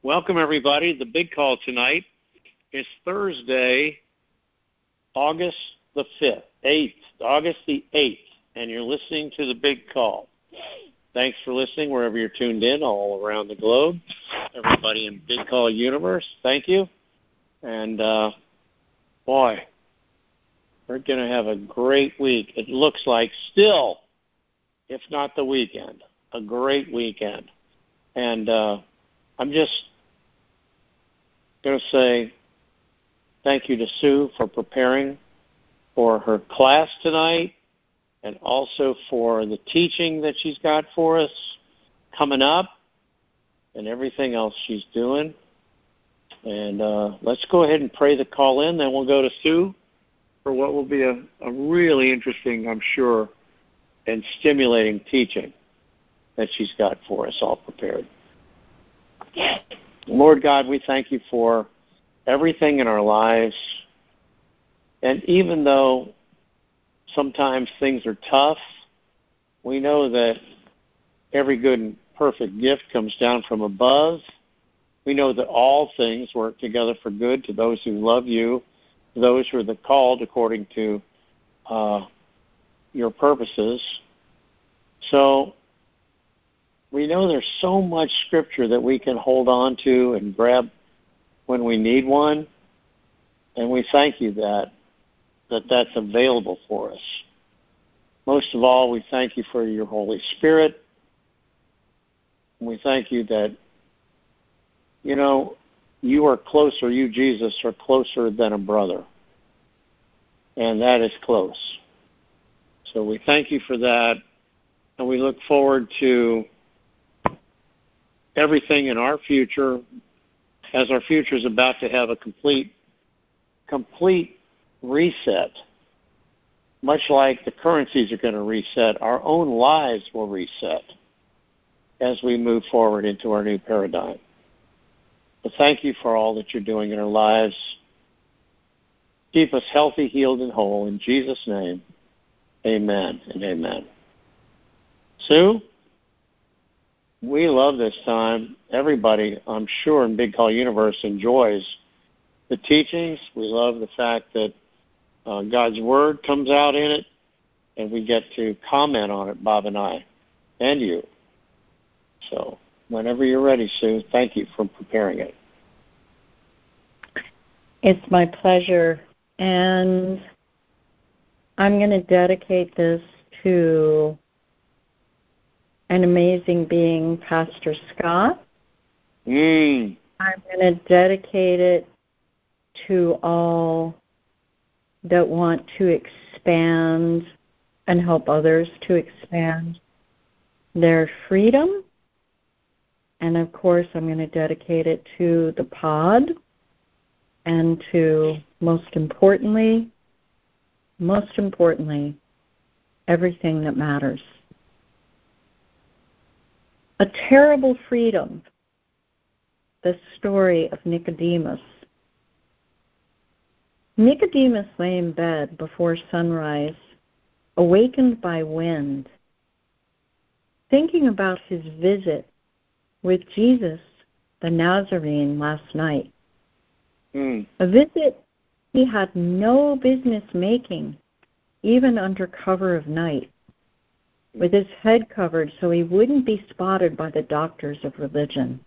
Welcome, everybody. The big call tonight is Thursday, August the 8th, and you're listening to the big call. Thanks for listening wherever you're tuned in all around the globe. Everybody in Big Call Universe, thank you. And, boy, we're going to have a great week. It looks like still, if not the weekend, a great weekend. And I'm just going to say thank you to Sue for preparing for her class tonight, and also for the teaching that she's got for us coming up and everything else she's doing. And let's go ahead and pray the call in, then we'll go to Sue for what will be a really interesting, I'm sure, and stimulating teaching that she's got for us all prepared. Lord God, we thank you for everything in our lives. And even though sometimes things are tough, we know that every good and perfect gift comes down from above. We know that all things work together for good to those who love you, to those who are called according to your purposes. So we know there's so much scripture that we can hold on to and grab when we need one, and we thank you that that's available for us. Most of all, we thank you for your Holy Spirit. And we thank you that, you are closer, you, Jesus, are closer than a brother. And that is close. So we thank you for that, and we look forward to everything in our future, as our future is about to have a complete reset. Much like the currencies are going to reset, our own lives will reset as we move forward into our new paradigm. But thank you for all that you're doing in our lives. Keep us healthy, healed, and whole. In Jesus' name, amen and amen. Sue, we love this time. Everybody, I'm sure, in Big Call Universe enjoys the teachings. We love the fact that God's Word comes out in it, and we get to comment on it, Bob and I, and you. So whenever you're ready, Sue, thank you for preparing it. It's my pleasure, and I'm going to dedicate this to an amazing being, Pastor Scott. I'm going to dedicate it to all that want to expand and help others to expand their freedom. And, of course, I'm going to dedicate it to the pod and to, most importantly, everything that matters. A terrible freedom, the story of Nicodemus. Nicodemus lay in bed before sunrise, awakened by wind, thinking about his visit with Jesus the Nazarene last night. A visit he had no business making, even under cover of night, with his head covered so he wouldn't be spotted by the doctors of religion.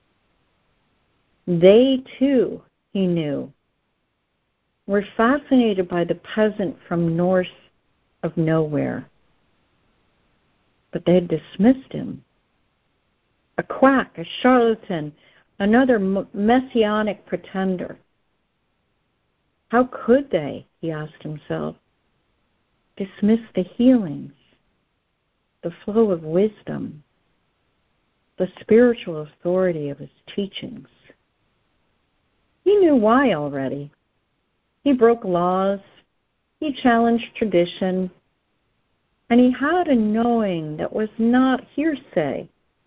They, too, he knew, were fascinated by the peasant from north of nowhere. But they had dismissed him. A quack, a charlatan, another messianic pretender. How could they, he asked himself, dismiss the healings, the flow of wisdom, the spiritual authority of his teachings? He knew why already. He broke laws, he challenged tradition, and he had a knowing that was not hearsay.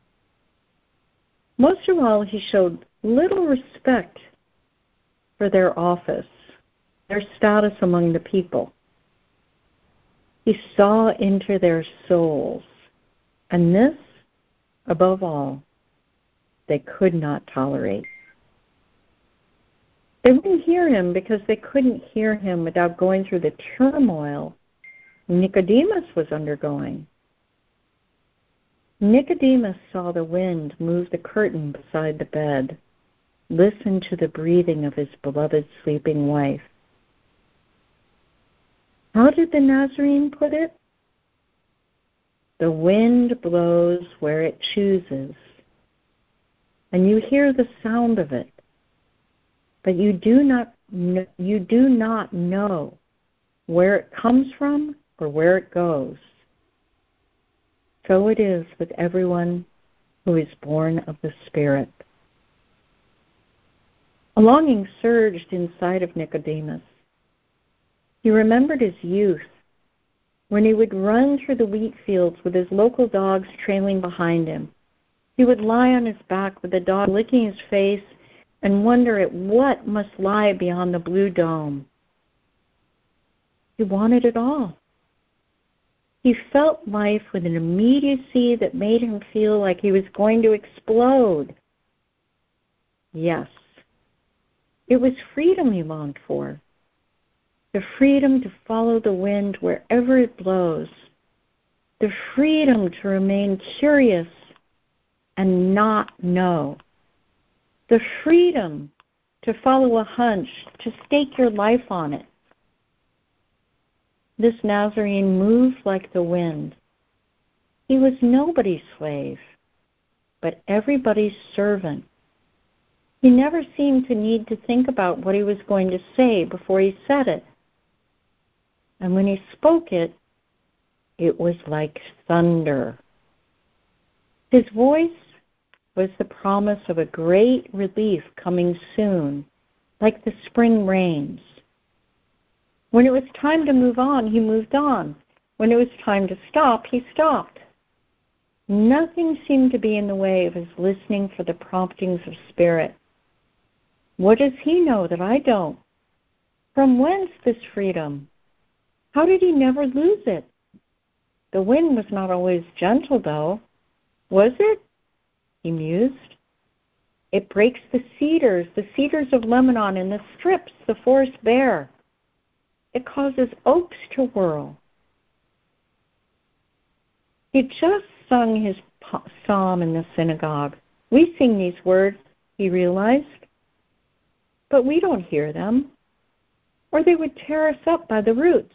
Most of all, he showed little respect for their office, their status among the people. He saw into their souls, and this, above all, they could not tolerate. They wouldn't hear him because they couldn't hear him without going through the turmoil Nicodemus was undergoing. Nicodemus saw the wind move the curtain beside the bed, listened to the breathing of his beloved sleeping wife. How did the Nazarene put it? The wind blows where it chooses, and you hear the sound of it, but you do not know where it comes from or where it goes. So it is with everyone who is born of the Spirit. A longing surged inside of Nicodemus. He remembered his youth, when he would run through the wheat fields with his local dogs trailing behind him. He would lie on his back with the dog licking his face and wonder at what must lie beyond the blue dome. He wanted it all. He felt life with an immediacy that made him feel like he was going to explode. Yes, it was freedom he longed for. The freedom to follow the wind wherever it blows. The freedom to remain curious and not know. The freedom to follow a hunch, to stake your life on it. This Nazarene moved like the wind. He was nobody's slave, but everybody's servant. He never seemed to need to think about what he was going to say before he said it. And when he spoke it, it was like thunder. His voice was the promise of a great relief coming soon, like the spring rains. When it was time to move on, he moved on. When it was time to stop, he stopped. Nothing seemed to be in the way of his listening for the promptings of Spirit. What does he know that I don't? From whence this freedom? How did he never lose it? The wind was not always gentle, though. Was it? He mused. It breaks the cedars of Lebanon, and the strips the forest bare. It causes oaks to whirl. He'd just sung his psalm in the synagogue. We sing these words, he realized, but we don't hear them, or they would tear us up by the roots.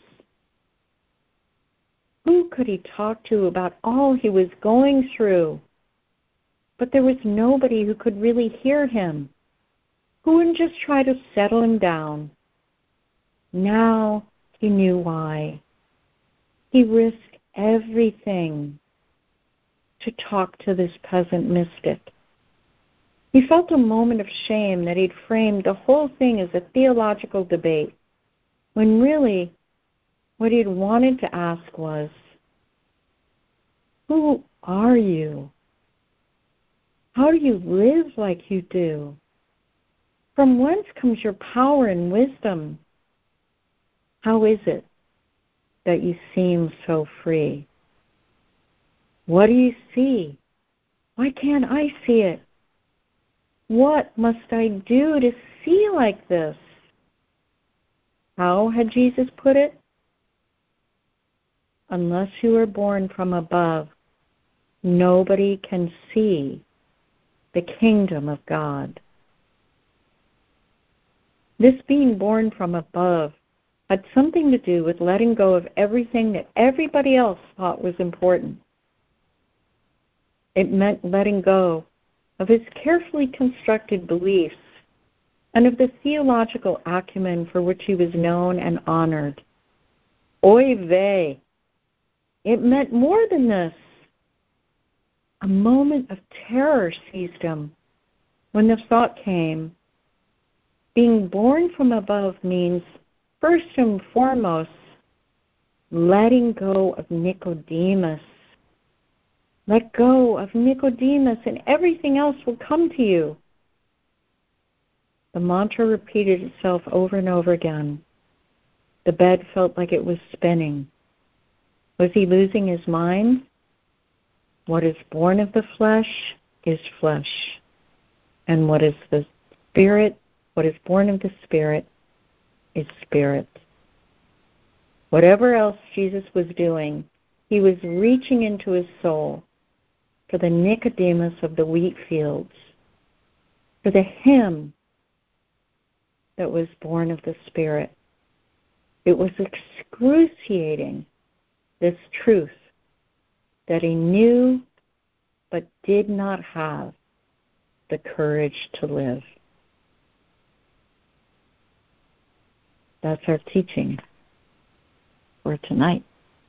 Who could he talk to about all he was going through? But there was nobody who could really hear him, who wouldn't just try to settle him down. Now he knew why. He risked everything to talk to this peasant mystic. He felt a moment of shame that he'd framed the whole thing as a theological debate, when really what he'd wanted to ask was, who are you? How do you live like you do? From whence comes your power and wisdom? How is it that you seem so free? What do you see? Why can't I see it? What must I do to see like this? How had Jesus put it? Unless you are born from above, nobody can see the kingdom of God. This being born from above had something to do with letting go of everything that everybody else thought was important. It meant letting go of his carefully constructed beliefs and of the theological acumen for which he was known and honored. Oy vey! It meant more than this. A moment of terror seized him when the thought came, being born from above means, first and foremost, letting go of Nicodemus. Let go of Nicodemus and everything else will come to you. The mantra repeated itself over and over again. The bed felt like it was spinning. Was he losing his mind? What is born of the flesh is flesh. And what is the Spirit, what is born of the Spirit is spirit. Whatever else Jesus was doing, he was reaching into his soul for the Nicodemus of the wheat fields, for the him that was born of the Spirit. It was excruciating, this truth that he knew but did not have the courage to live. That's our teaching for tonight.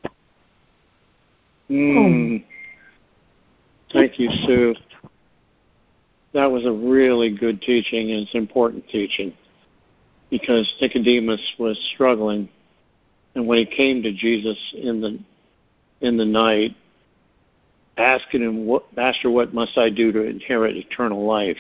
Thank you, Sue. That was a really good teaching, and it's important teaching, because Nicodemus was struggling, and when he came to Jesus in the night, asking him, "Master, what must I do to inherit eternal life?"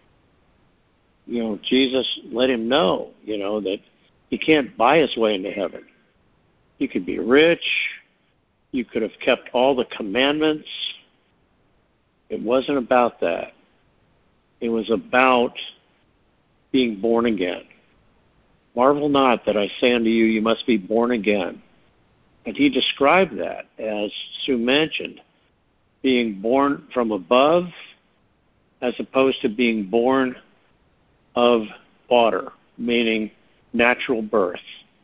Jesus let him know, that he can't buy his way into heaven. You could be rich. You could have kept all the commandments. It wasn't about that. It was about being born again. Marvel not that I say unto you, you must be born again. And he described that, as Sue mentioned, being born from above as opposed to being born of water, meaning natural birth.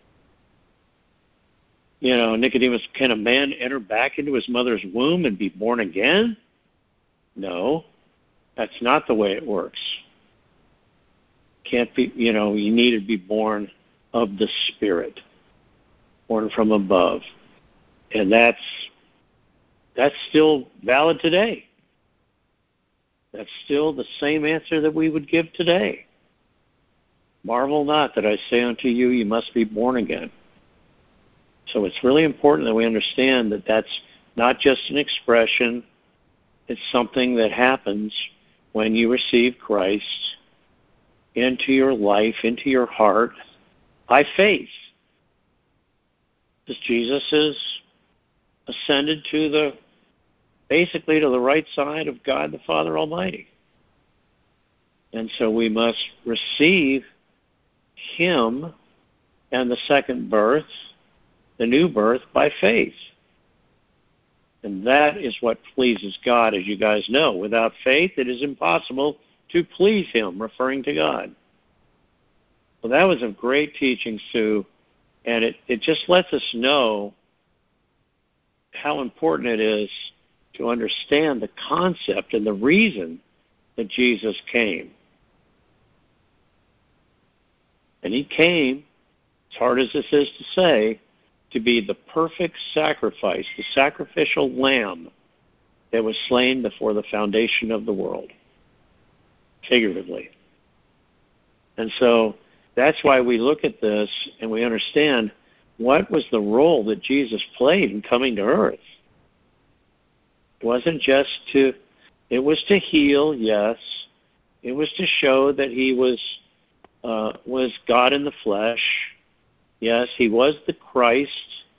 Nicodemus, can a man enter back into his mother's womb and be born again? No, that's not the way it works. Can't be, you need to be born of the Spirit, born from above. And that's still valid today. That's still the same answer that we would give today. Marvel not that I say unto you, you must be born again. So it's really important that we understand that that's not just an expression. It's something that happens when you receive Christ into your life, into your heart, by faith. Because Jesus is ascended basically to the right side of God the Father Almighty. And so we must receive him and the second birth, the new birth, by faith. And that is what pleases God, as you guys know. Without faith, it is impossible to please him, referring to God. Well, that was a great teaching, Sue, and it just lets us know how important it is to understand the concept and the reason that Jesus came. And he came, as hard as this is to say, to be the perfect sacrifice, the sacrificial lamb that was slain before the foundation of the world, figuratively. And so that's why we look at this and we understand what was the role that Jesus played in coming to earth. It wasn't just it was to heal, yes. It was to show that he was God in the flesh. Yes, he was the Christ,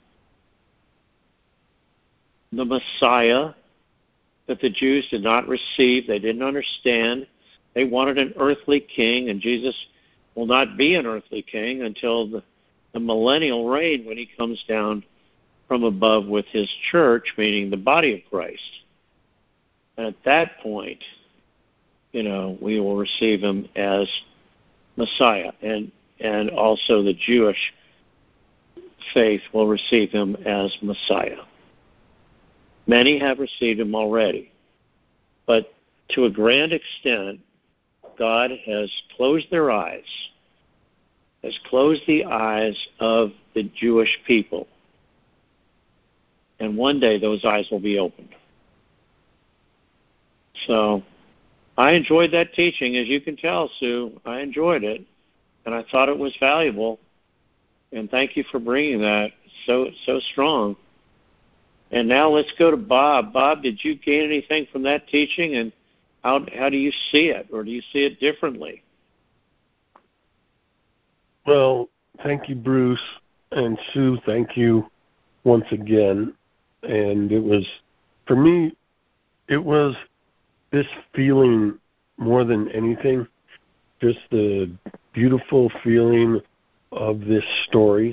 the Messiah that the Jews did not receive. They didn't understand. They wanted an earthly king, and Jesus will not be an earthly king until the millennial reign, when he comes down from above with his church, meaning the body of Christ. And at that point, we will receive him as Messiah, and also the Jewish faith will receive him as Messiah. Many have received him already, but to a grand extent, God has closed their eyes, has closed the eyes of the Jewish people. And one day those eyes will be opened. So I enjoyed that teaching, as you can tell, Sue. I enjoyed it, and I thought it was valuable. And thank you for bringing that so strong. And now let's go to Bob. Bob, did you gain anything from that teaching, and how do you see it, or do you see it differently? Well, thank you, Bruce, and Sue, thank you once again. And for me, it was this feeling more than anything, just the beautiful feeling of this story,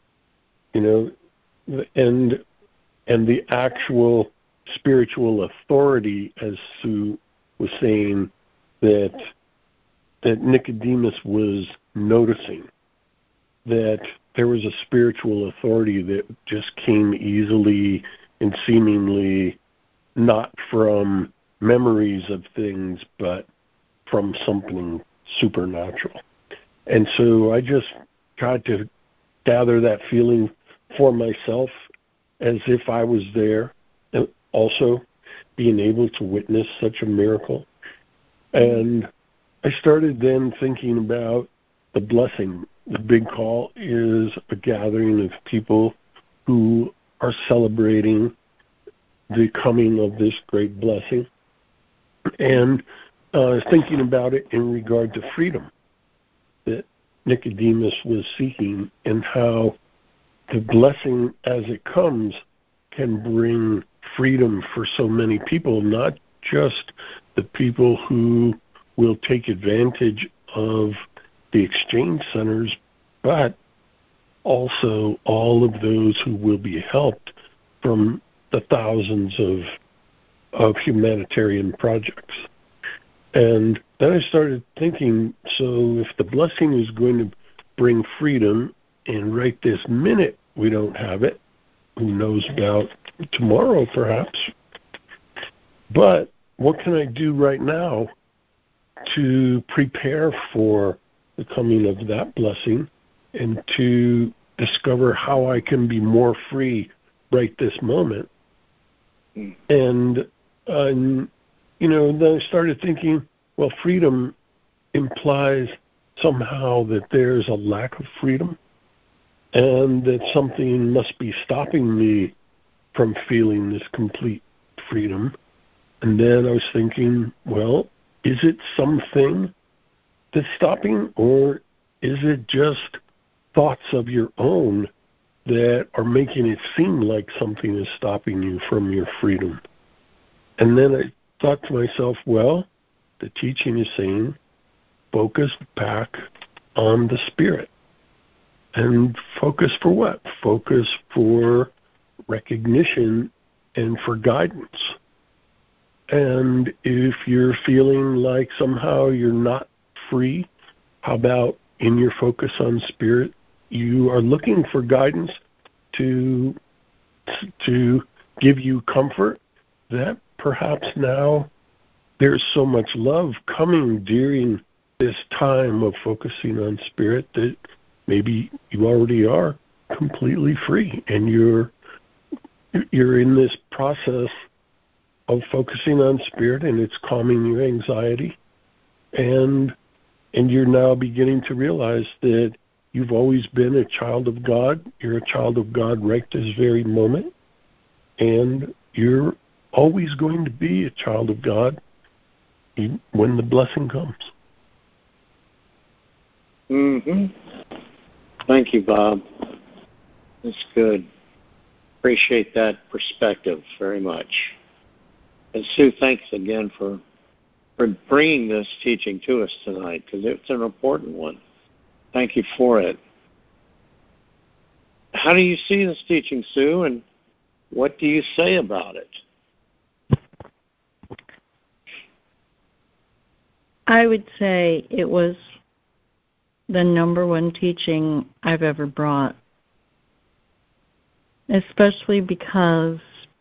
and the actual spiritual authority, as Sue was saying, that Nicodemus was noticing, that there was a spiritual authority that just came easily and seemingly not from memories of things, but from something supernatural. And so I just tried to gather that feeling for myself as if I was there, and also being able to witness such a miracle. And I started then thinking about the blessing. The big call is a gathering of people who are celebrating the coming of this great blessing. And thinking about it in regard to freedom that Nicodemus was seeking, and how the blessing as it comes can bring freedom for so many people, not just the people who will take advantage of the exchange centers, but also all of those who will be helped from the thousands of humanitarian projects. And then I started thinking, so if the blessing is going to bring freedom, and right this minute we don't have it, who knows about tomorrow perhaps, but what can I do right now to prepare for the coming of that blessing and to discover how I can be more free right this moment? And then I started thinking, well, freedom implies somehow that there's a lack of freedom, and that something must be stopping me from feeling this complete freedom. And then I was thinking, well, is it something that's stopping, or is it just thoughts of your own that are making it seem like something is stopping you from your freedom? And then I thought to myself, well, the teaching is saying focus back on the Spirit. And focus for what? Focus for recognition and for guidance. And if you're feeling like somehow you're not free, how about in your focus on Spirit, you are looking for guidance to give you comfort that perhaps now there's so much love coming during this time of focusing on Spirit that maybe you already are completely free, and you're in this process of focusing on Spirit, and it's calming your anxiety, and you're now beginning to realize that you've always been a child of God. You're a child of God right this very moment, and you're always going to be a child of God when the blessing comes. Thank you, Bob. That's good. Appreciate that perspective very much. And Sue, thanks again for bringing this teaching to us tonight, because it's an important one. Thank you for it. How do you see this teaching, Sue, and what do you say about it? I would say it was the number one teaching I've ever brought, especially because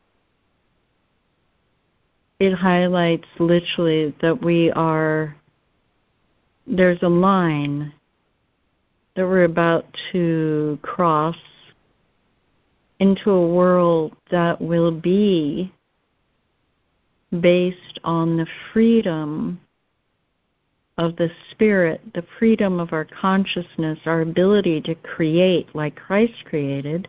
it highlights literally that there's a line that we're about to cross into a world that will be based on the freedom of the Spirit, the freedom of our consciousness, our ability to create like Christ created.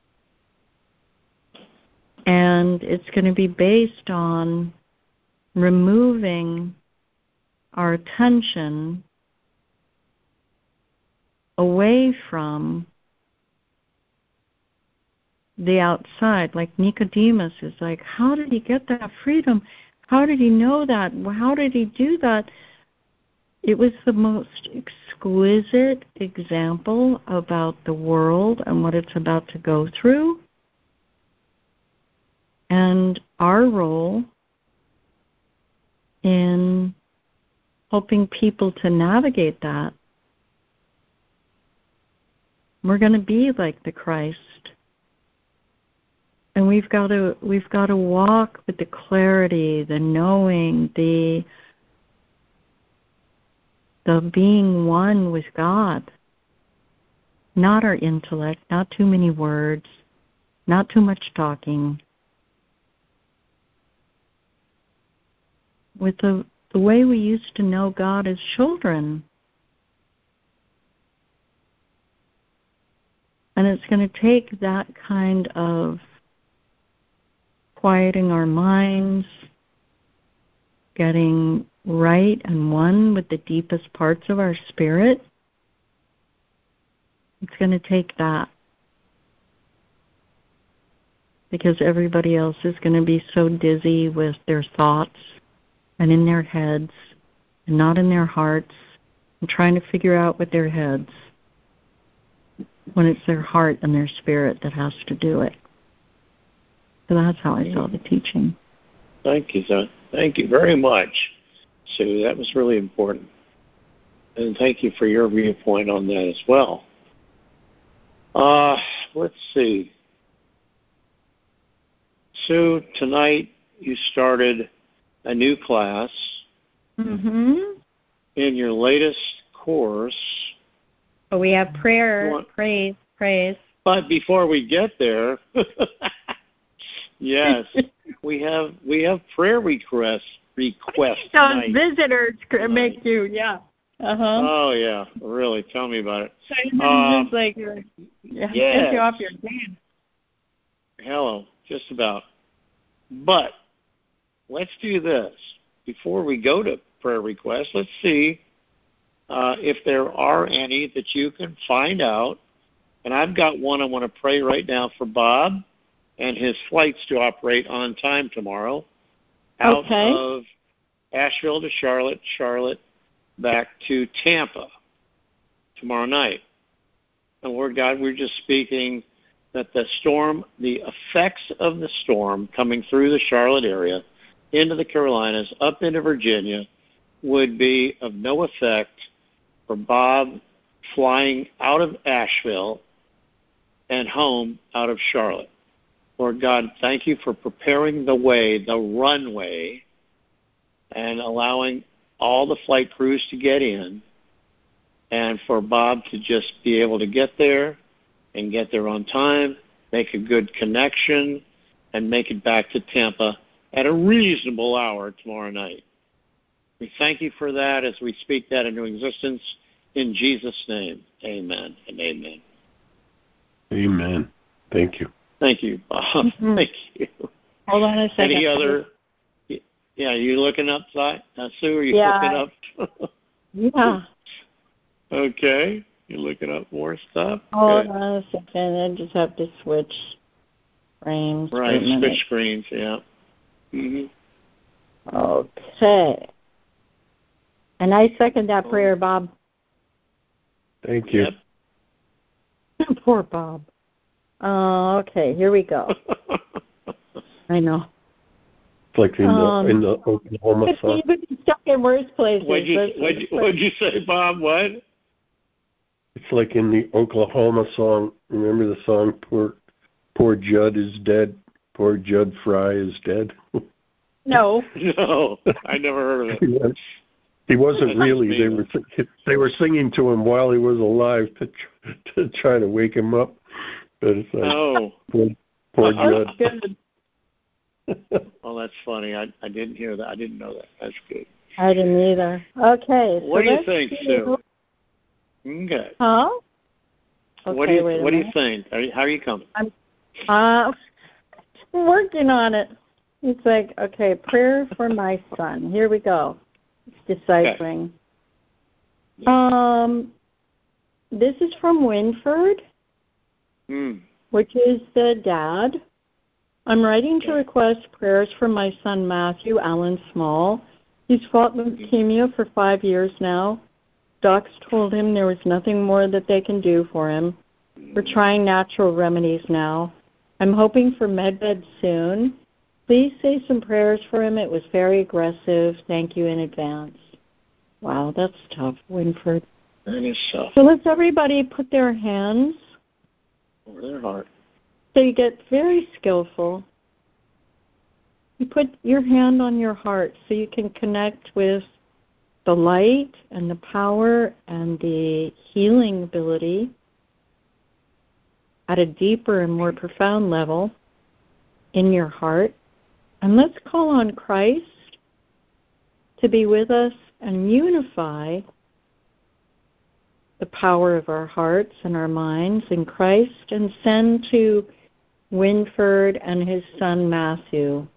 And it's going to be based on removing our attention away from the outside. Like Nicodemus is like, how did he get that freedom? How did he know that? How did he do that? it was the most exquisite example about the world and what it's about to go through, and our role in helping people to navigate that. We're going to be like the Christ. And we've got to walk with the clarity, the knowing, the being one with God. Not our intellect, not too many words, not too much talking. With the way we used to know God as children. And it's going to take that kind of quieting our minds, getting right and one with the deepest parts of our spirit. It's going to take that. Because everybody else is going to be so dizzy with their thoughts and in their heads and not in their hearts and trying to figure out with their heads when it's their heart and their spirit that has to do it. So that's how I saw the teaching. Thank you, son. Thank you very much, Sue. That was really important. And thank you for your viewpoint on that as well. Let's see. Sue, tonight you started a new class in your latest course. Oh, we have prayer, praise. But before we get there, yes, we have prayer requests. Those visitors make you, yeah. Oh yeah, really? Tell me about it. So it's like, get you off your game. Hello, just about. But let's do this before we go to prayer requests. Let's see if there are any that you can find out. And I've got one I want to pray right now for Bob and his flights to operate on time tomorrow out of Asheville to Charlotte back to Tampa tomorrow night. And Lord God, we're just speaking that the effects of the storm coming through the Charlotte area into the Carolinas, up into Virginia, would be of no effect for Bob flying out of Asheville and home out of Charlotte. Lord God, thank you for preparing the way, the runway, and allowing all the flight crews to get in, and for Bob to just be able to get there and get there on time, make a good connection, and make it back to Tampa at a reasonable hour tomorrow night. We thank you for that as we speak that into existence in Jesus' name. Amen and amen. Amen. Thank you. Thank you, Bob. Thank you. Hold on a second. Any other? Yeah, you looking up, Sue? Are you looking up? Yeah. Okay. You looking up more stuff? Hold on a second. I just have to switch frames. Right, switch screens, yeah. Okay. And I second that prayer, Bob. Thank you. Yep. Poor Bob. Okay, here we go. I know. It's like in the Oklahoma song. You've been stuck in worse places. What'd you say, Bob? What? It's like in the Oklahoma song. Remember the song, Poor Judd is Dead? Poor Judd Fry is Dead? No. No, I never heard of it. He wasn't really. They were singing to him while he was alive to try to wake him up. But it's like, poor Judd. Good. Well, that's funny. I didn't hear that. I didn't know that. That's good. I didn't either. Okay. What do you think, Sue? Okay. Huh? Okay, what do you think? How are you coming? I'm working on it. It's like, okay, prayer for my son. Here we go. It's deciphering. Okay. This is from Winford, which is the dad. I'm writing to request prayers for my son Matthew Allen Small He's fought leukemia for 5 years now. Docs told him there was nothing more that they can do for him. We're trying natural remedies now. I'm hoping for medbed soon. Please say some prayers for him. It was very aggressive. Thank you in advance. Wow, that's tough, Winford. That is tough. So let's everybody put their hands Over their heart. so you get very skillful. You put your hand on your heart so you can connect with the light and the power and the healing ability at a deeper and more profound level in your heart. And let's call on Christ to be with us and unify the power of our hearts and our minds in Christ and send to Winford and his son Matthew.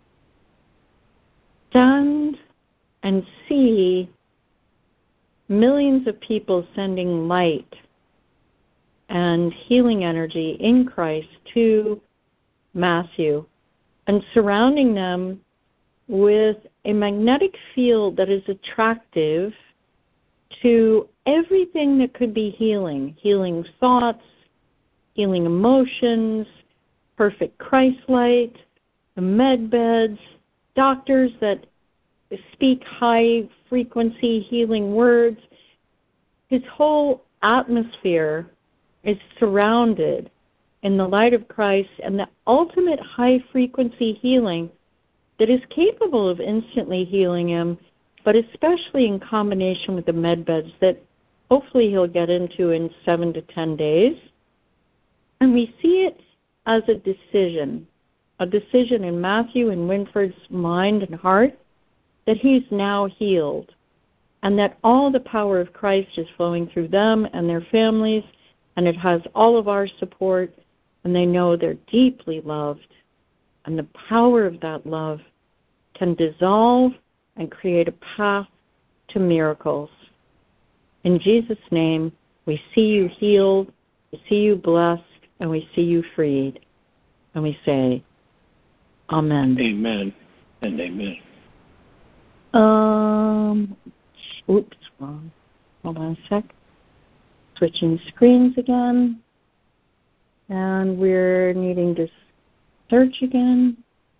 Stand and see millions of people sending light and healing energy in Christ to Matthew and surrounding them with a magnetic field that is attractive to everything that could be healing thoughts, healing emotions, perfect Christ light, the med beds, doctors that speak high-frequency healing words. His whole atmosphere is surrounded in the light of Christ and the ultimate high-frequency healing that is capable of instantly healing him, but especially in combination with the med beds that hopefully he'll get into in 7 to 10 days. And we see it as a decision in Matthew and Winford's mind and heart that he's now healed and that all the power of Christ is flowing through them and their families, and it has all of our support, and they know they're deeply loved, and the power of that love can dissolve and create a path to miracles. In Jesus' name, we see you healed, we see you blessed, and we see you freed. And we say, Amen. Amen and amen. Oops, wrong. Hold on a sec. Switching screens again. And we're needing to search again.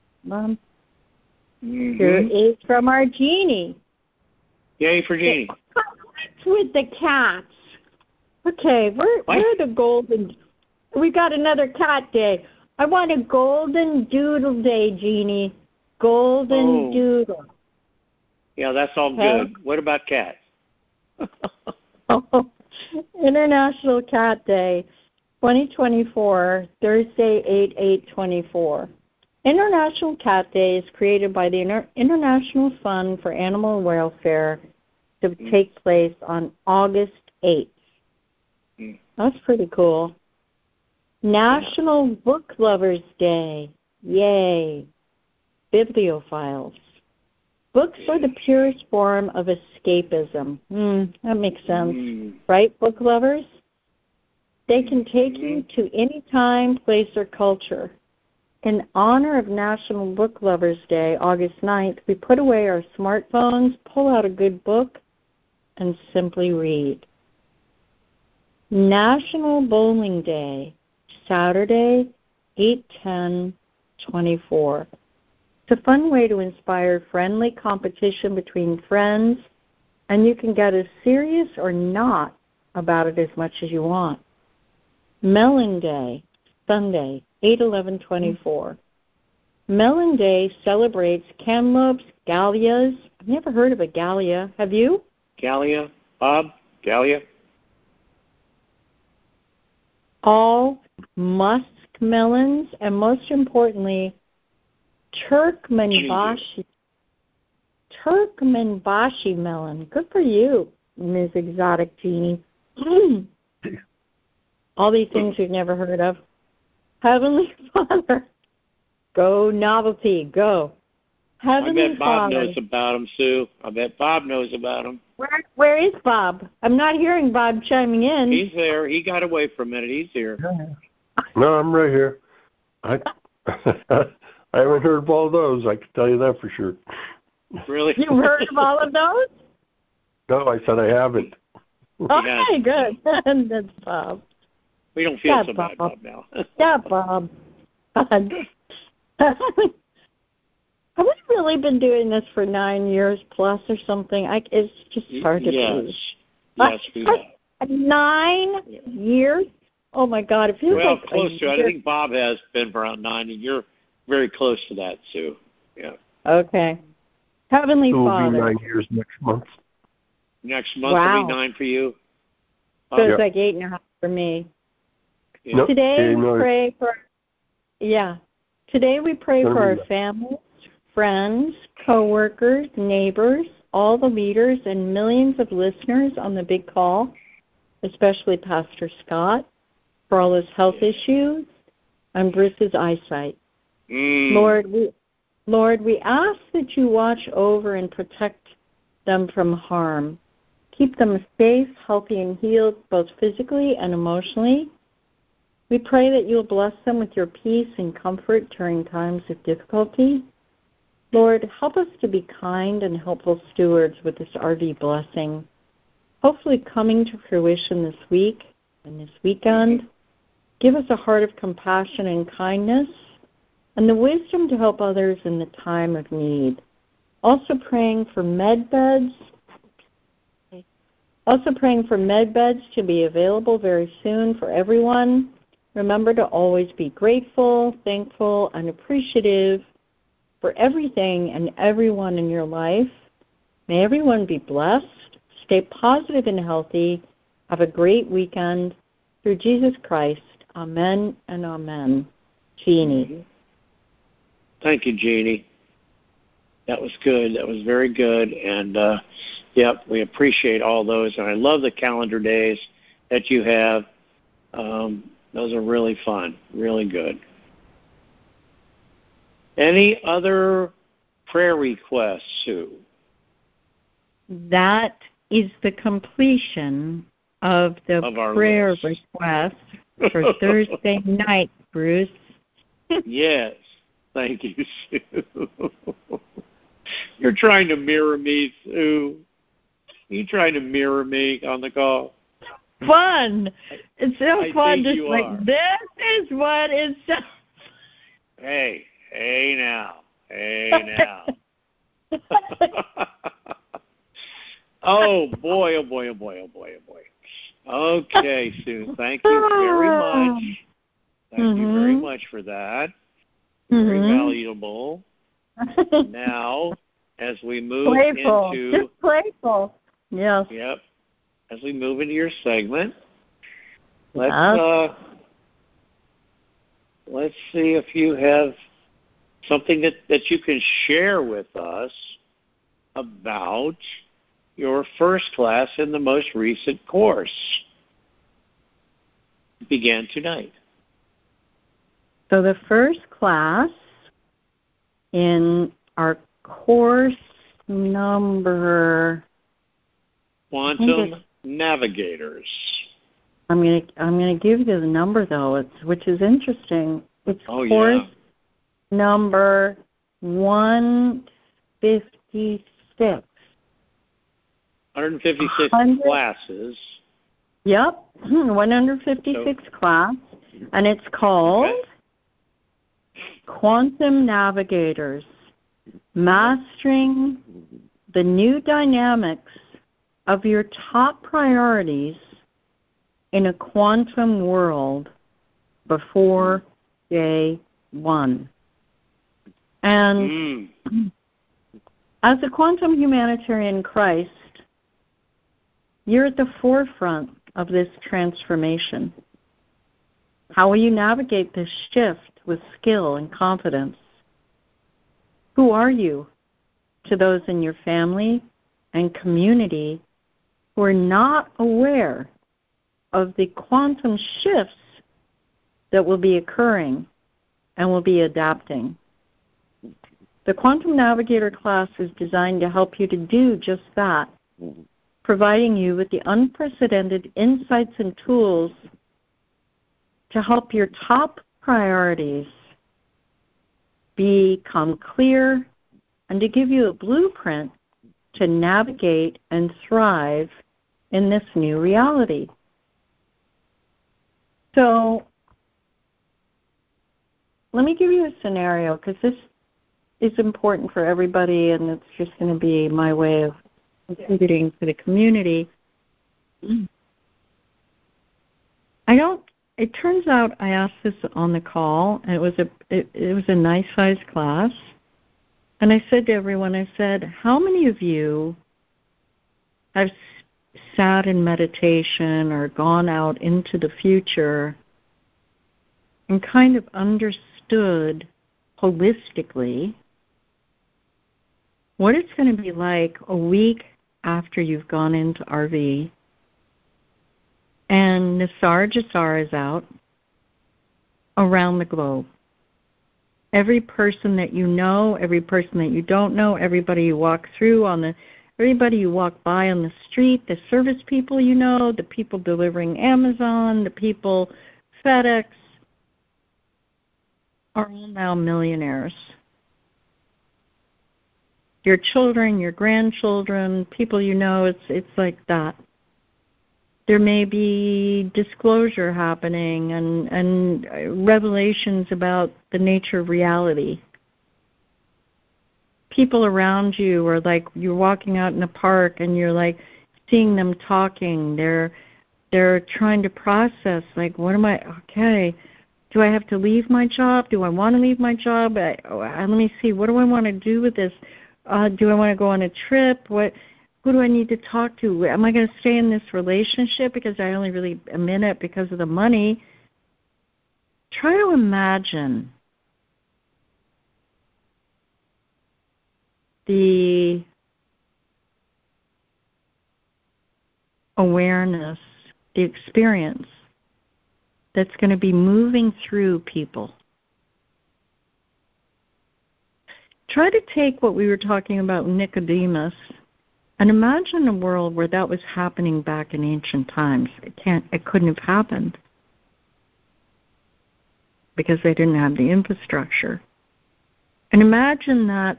Here is from our Jeannie. Yay for Jeannie. What's with the cats? Okay, we're the golden. We got another cat day. I want a golden doodle day, Jeannie. Golden doodle. Yeah, that's all good. What about cats? International Cat Day, 2024, Thursday, 8/8/24. International Cat Day is created by the International Fund for Animal Welfare to take place on August 8th. That's pretty cool. National Book Lovers Day. Yay. Bibliophiles. Books are the purest form of escapism. That makes sense. Right, book lovers? They can take you to any time, place, or culture. In honor of National Book Lovers Day, August 9th, we put away our smartphones, pull out a good book, and simply read. National Bowling Day, Saturday, 8/10/24. It's a fun way to inspire friendly competition between friends, and you can get as serious or not about it as much as you want. Melon Day, Sunday, 8/11/24. Melon Day celebrates cantaloupes, gallias. I've never heard of a gallia. Have you? Gallia? Bob? Gallia? All musk melons, and most importantly, Turkmenbashi melon. Good for you, Ms. Exotic Genie. All these things you've never heard of. Heavenly Father. Go novelty, go. Heavenly I bet Bob Father. knows about them, Sue. I bet Bob knows about them. Where is Bob? I'm not hearing Bob chiming in. He's there. He got away for a minute. He's here. No, I'm right here. I haven't heard of all those. I can tell you that for sure. Really? You've heard of all of those? No, I said I haven't. Okay, good. That's Bob. We don't feel Yeah, so bad, Bob, now. Yeah, Bob. Have we really been doing this for 9 years plus or something? It's just hard to believe. Yes, we have. 9 years? Oh, my God. It feels like close to it. I think Bob has been for around 9, and you're very close to that, Sue. Yeah. Okay. Heavenly Father. It will be 9 years next month. Next month will be 9 for you? So it's like 8.5 for me. Yeah. Nope. Today we pray for our families, friends, co-workers, neighbors, all the leaders, and millions of listeners on the big call, especially Pastor Scott, for all his health issues and Bruce's eyesight. Lord, we ask that you watch over and protect them from harm. Keep them safe, healthy, and healed both physically and emotionally. We pray that you'll bless them with your peace and comfort during times of difficulty. Lord, help us to be kind and helpful stewards with this RV blessing, hopefully coming to fruition this week and this weekend. Give us a heart of compassion and kindness and the wisdom to help others in the time of need. Also praying for med beds to be available very soon for everyone. Remember to always be grateful, thankful, and appreciative for everything and everyone in your life. May everyone be blessed, stay positive and healthy, have a great weekend. Through Jesus Christ, amen and amen. Jeannie. Thank you, Jeannie. That was good. That was very good. And, we appreciate all those. And I love the calendar days that you have. Those are really fun, really good. Any other prayer requests, Sue? That is the completion of the prayer request for Thursday night, Bruce. Yes. Thank you, Sue. You're trying to mirror me, Sue. You trying to mirror me on the call? Fun. It's so fun. Just like, are. This is what it's. Hey now. Oh boy. Okay, Sue. Thank you very much. Thank you very much for that. Very valuable. Now, as we move into... Just playful. Yes. Yep. As we move into your segment, let's see if you have something that you can share with us about your first class in the most recent course. It began tonight. So the first class in our course number... Quantum Navigators. I'm gonna give you the number though, which is interesting. It's course number 156. 156 classes. Yep, 156 class, and it's called Quantum Navigators: Mastering the New Dynamics of Your Top Priorities in a Quantum World Before Day 1. And as a quantum humanitarian Christ, you're at the forefront of this transformation. How will you navigate this shift with skill and confidence? Who are you to those in your family and community who are not aware of the quantum shifts that will be occurring and will be adapting? The Quantum Navigator class is designed to help you to do just that, providing you with the unprecedented insights and tools to help your top priorities become clear and to give you a blueprint to navigate and thrive in this new reality. So let me give you a scenario, because this is important for everybody, and it's just going to be my way of contributing to the community. It turns out I asked this on the call, and it was a nice-sized class, and I said to everyone, I said, how many of you have sat in meditation or gone out into the future and kind of understood holistically what it's going to be like a week after you've gone into RV and Nisar Jasar is out around the globe? Every person that you know, every person that you don't know, everybody you walk through everybody you walk by on the street, the service people you know, the people delivering Amazon, the people FedEx, are all now millionaires. Your children, your grandchildren, people you know, it's like that. There may be disclosure happening and revelations about the nature of reality. People around you are like, you're walking out in a park and you're like seeing them talking. They're trying to process, like, do I have to leave my job? Do I want to leave my job? Let me see, what do I want to do with this? Do I want to go on a trip? Who do I need to talk to? Am I going to stay in this relationship because I only really am in it because of the money? Try to imagine the awareness, the experience that's going to be moving through people. Try to take what we were talking about with Nicodemus and imagine a world where that was happening back in ancient times. It couldn't have happened because they didn't have the infrastructure. And imagine that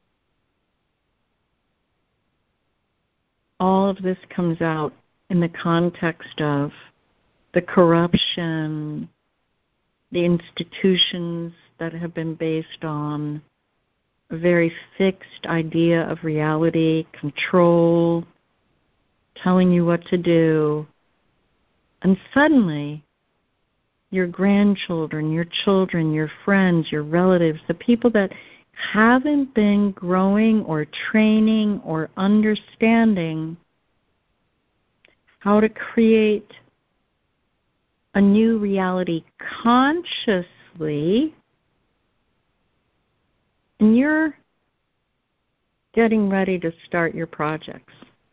all of this comes out in the context of the corruption, the institutions that have been based on a very fixed idea of reality, control, telling you what to do. And suddenly, your grandchildren, your children, your friends, your relatives, the people that haven't been growing or training or understanding how to create a new reality consciously, and you're getting ready to start your projects.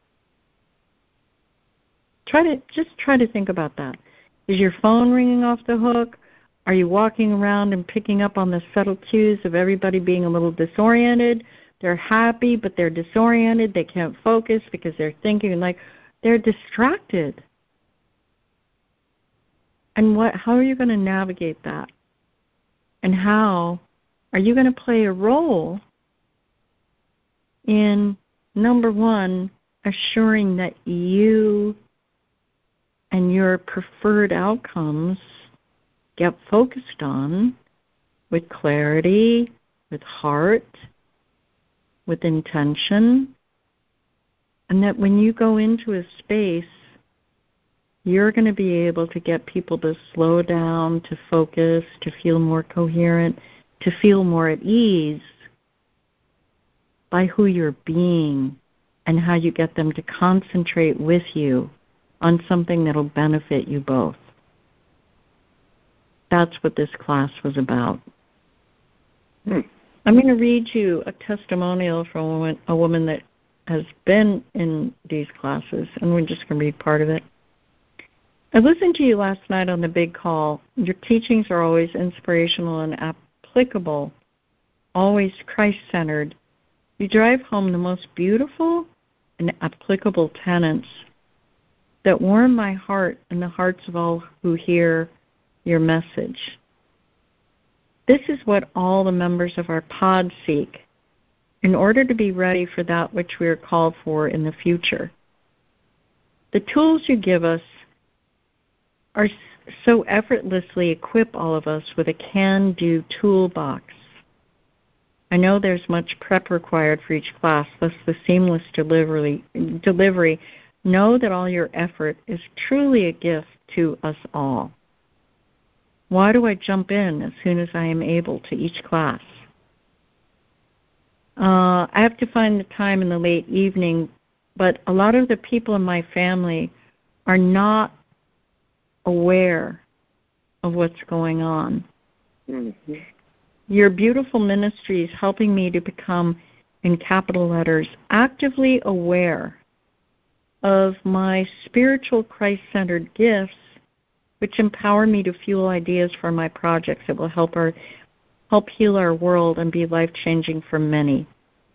Try to think about that. Is your phone ringing off the hook? Are you walking around and picking up on the subtle cues of everybody being a little disoriented? They're happy, but they're disoriented. They can't focus because they're thinking, like, they're distracted. And how are you going to navigate that? And how are you going to play a role in, number one, assuring that you and your preferred outcomes get focused on with clarity, with heart, with intention, and that when you go into a space, you're going to be able to get people to slow down, to focus, to feel more coherent, to feel more at ease by who you're being and how you get them to concentrate with you on something that will benefit you both. That's what this class was about. I'm going to read you a testimonial from a woman that has been in these classes, and we're just going to read part of it. I listened to you last night on the big call. Your teachings are always inspirational and applicable, always Christ-centered. You drive home the most beautiful and applicable tenets that warm my heart and the hearts of all who hear your message. This is what all the members of our pod seek, in order to be ready for that which we are called for in the future. The tools you give us are so effortlessly equip all of us with a can-do toolbox. I know there's much prep required for each class, thus the seamless delivery. Know that all your effort is truly a gift to us all. Why do I jump in as soon as I am able to each class? I have to find the time in the late evening, but a lot of the people in my family are not aware of what's going on. Mm-hmm. Your beautiful ministry is helping me to become, in capital letters, actively aware of my spiritual Christ-centered gifts, which empower me to fuel ideas for my projects that will help heal our world and be life-changing for many.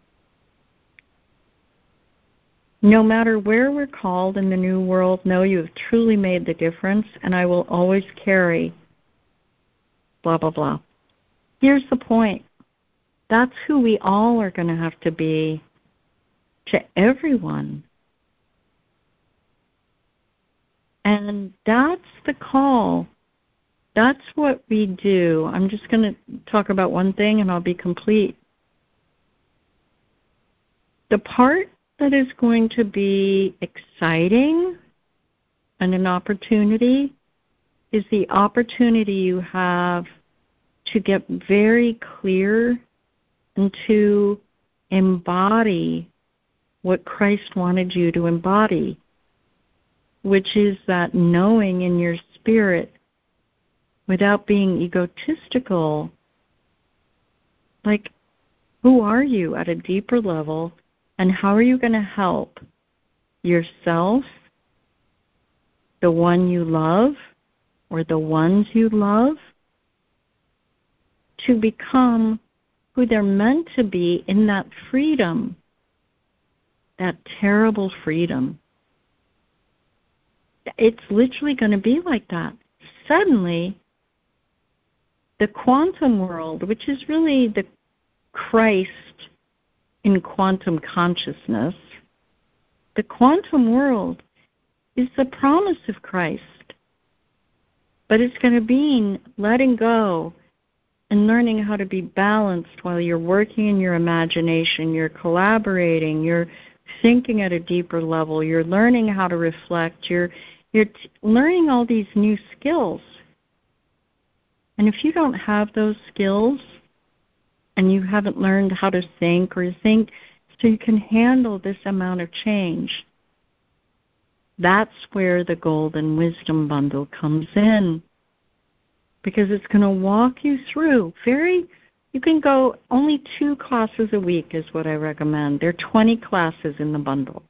No matter where we're called in the new world, know you have truly made the difference, and I will always carry blah, blah, blah. Here's the point. That's who we all are going to have to be to everyone. And that's the call. That's what we do. I'm just going to talk about one thing and I'll be complete. The part that is going to be exciting and an opportunity is the opportunity you have to get very clear and to embody what Christ wanted you to embody, which is that knowing in your spirit without being egotistical, like, who are you at a deeper level, and how are you going to help yourself, the one you love, or the ones you love, to become who they're meant to be in that freedom, that terrible freedom. It's literally going to be like that. Suddenly, the quantum world, which is really the Christ in quantum consciousness, the quantum world is the promise of Christ. But it's going to be letting go and learning how to be balanced while you're working in your imagination, you're collaborating, you're thinking at a deeper level, you're learning how to reflect, you're learning all these new skills. And if you don't have those skills and you haven't learned how to think or think so you can handle this amount of change, that's where the Golden Wisdom Bundle comes in. Because it's going to walk you through you can go only 2 classes a week is what I recommend. There are 20 classes in the bundle.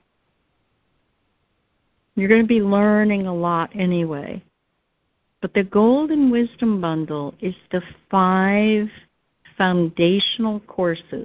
You're going to be learning a lot anyway. But the Golden Wisdom Bundle is the 5 foundational courses.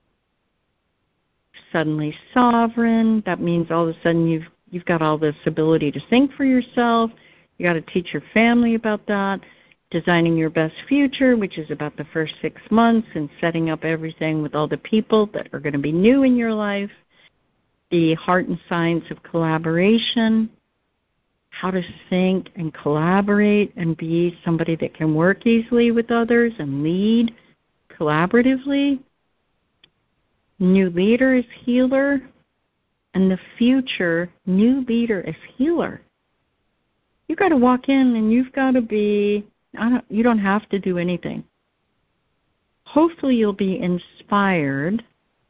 Suddenly Sovereign, that means all of a sudden you've got all this ability to think for yourself. You got to teach your family about that. Designing Your Best Future, which is about the first 6 months and setting up everything with all the people that are going to be new in your life. The Heart and Science of Collaboration, how to think and collaborate and be somebody that can work easily with others and lead collaboratively. New Leader as Healer, and the future New Leader as Healer. You've got to walk in and you've got to be, you don't have to do anything. Hopefully you'll be inspired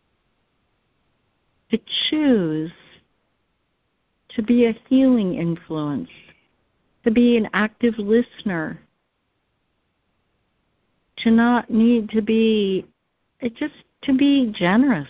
to choose to be a healing influence, to be an active listener, to not need to be, just to be generous.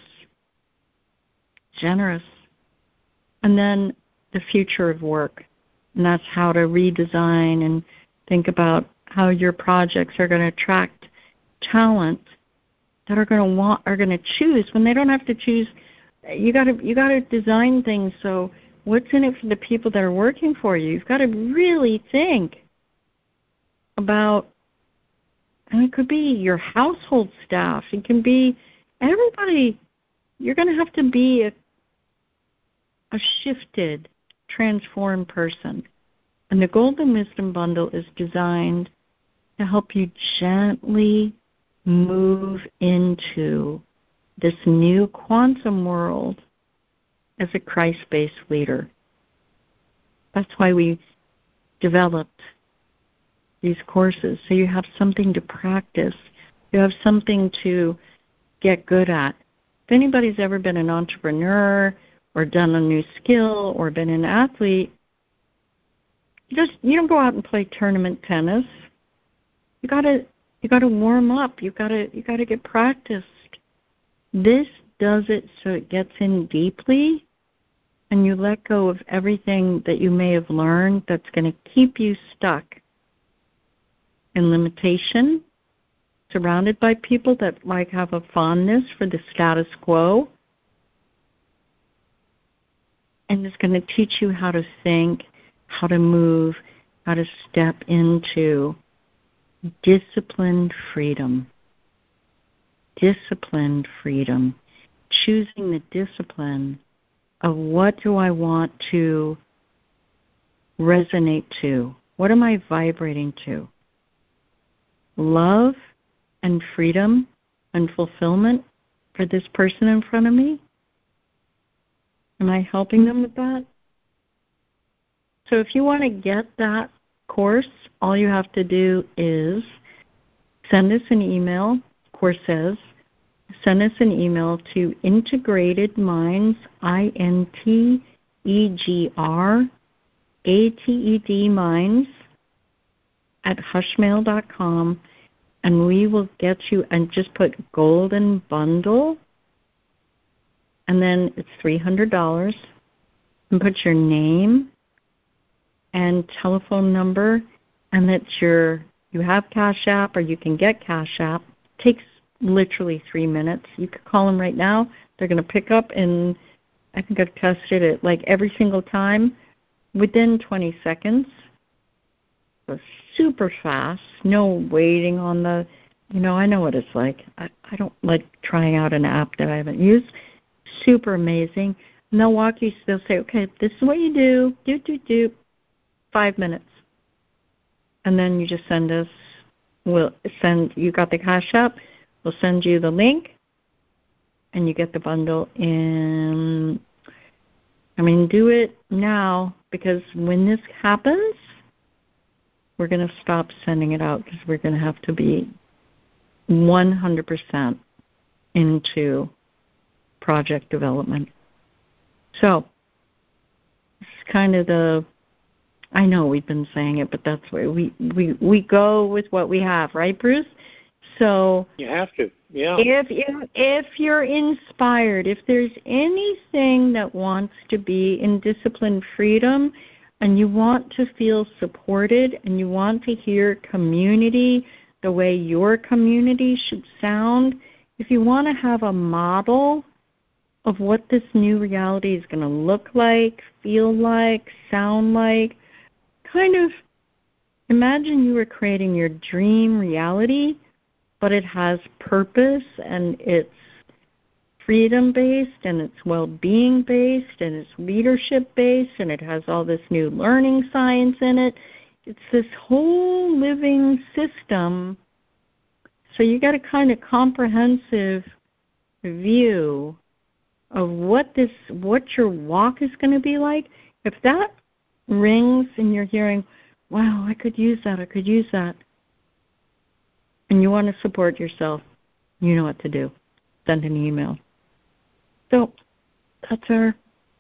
And then the future of work, and that's how to redesign and think about how your projects are going to attract talent that are going to choose when they don't have to choose. You got to design things so what's in it for the people that are working for you. You've got to really think about, and it could be your household staff. It can be everybody you're going to have to be a shifted, transformed person. And the Golden Wisdom Bundle is designed to help you gently move into this new quantum world as a Christ-based leader. That's why we developed these courses, so you have something to practice. You have something to get good at. If anybody's ever been an entrepreneur or done a new skill or been an athlete, you don't go out and play tournament tennis. You gotta warm up. You gotta get practiced. This does it so it gets in deeply, and you let go of everything that you may have learned that's going to keep you stuck in limitation, surrounded by people that have a fondness for the status quo, and it's going to teach you how to think, how to move, how to step into disciplined freedom. Disciplined freedom. Choosing the discipline of what do I want to resonate to? What am I vibrating to? Love and freedom and fulfillment for this person in front of me? Am I helping them with that? So if you want to get that course, all you have to do is send us an email, course says, send us an email to Integrated Minds, INTEGRATED Minds, at hushmail.com, and we will get you, and just put Golden Bundle, and then it's $300, and put your name and telephone number, and that you have Cash App, or you can get Cash App. It takes literally 3 minutes. You could call them right now. They're going to pick up, and I think I've tested it every single time within 20 seconds. So super fast, no waiting on the, I know what it's like. I don't like trying out an app that I haven't used. Super amazing. And they'll walk you, they'll say, okay, this is what you do, 5 minutes. And then you just send us, you got the Cash App, we'll send you the link, and you get the bundle in, do it now, because when this happens, we're going to stop sending it out, because we're going to have to be 100% into project development. So, it's kind of I know we've been saying it, but that's where we go with what we have, right, Bruce? So you have to, yeah. If you're inspired, if there's anything that wants to be in disciplined freedom, and you want to feel supported, and you want to hear community the way your community should sound, if you want to have a model of what this new reality is going to look like, feel like, sound like, kind of imagine you were creating your dream reality, but it has purpose, and it's freedom-based, and it's well-being-based, and it's leadership-based, and it has all this new learning science in it. It's this whole living system. So you got a kind of comprehensive view of what your walk is going to be like. If that rings and you're hearing, wow, I could use that, and you want to support yourself, you know what to do. Send an email. So that's our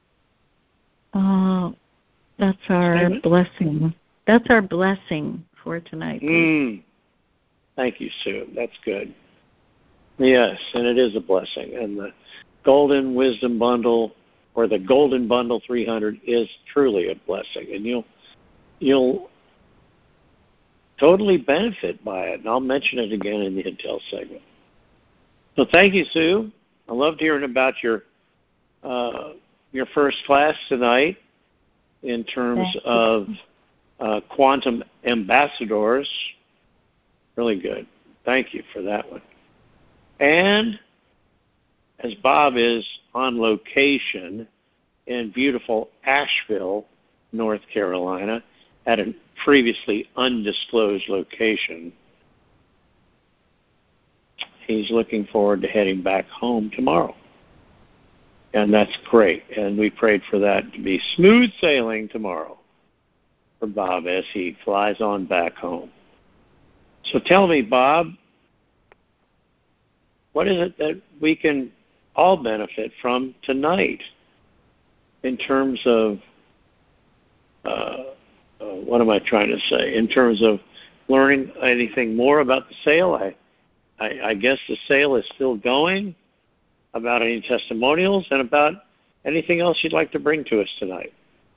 blessing. That's our blessing for tonight. Thank you, Sue. That's good. Yes, and it is a blessing. And the Golden Wisdom Bundle, or the Golden Bundle 300, is truly a blessing, and you'll totally benefit by it. And I'll mention it again in the Intel segment. So thank you, Sue. I loved hearing about your first class tonight in terms of quantum ambassadors. Really good. Thank you for that one. And as Bob is on location in beautiful Asheville, North Carolina, at a previously undisclosed location, he's looking forward to heading back home tomorrow. And that's great. And we prayed for that to be smooth sailing tomorrow for Bob as he flies on back home. So tell me, Bob, what is it that we can all benefit from tonight in terms of, what am I trying to say, in terms of learning anything more about the sale? I guess the sale is still going, about any testimonials, and about anything else you'd like to bring to us tonight.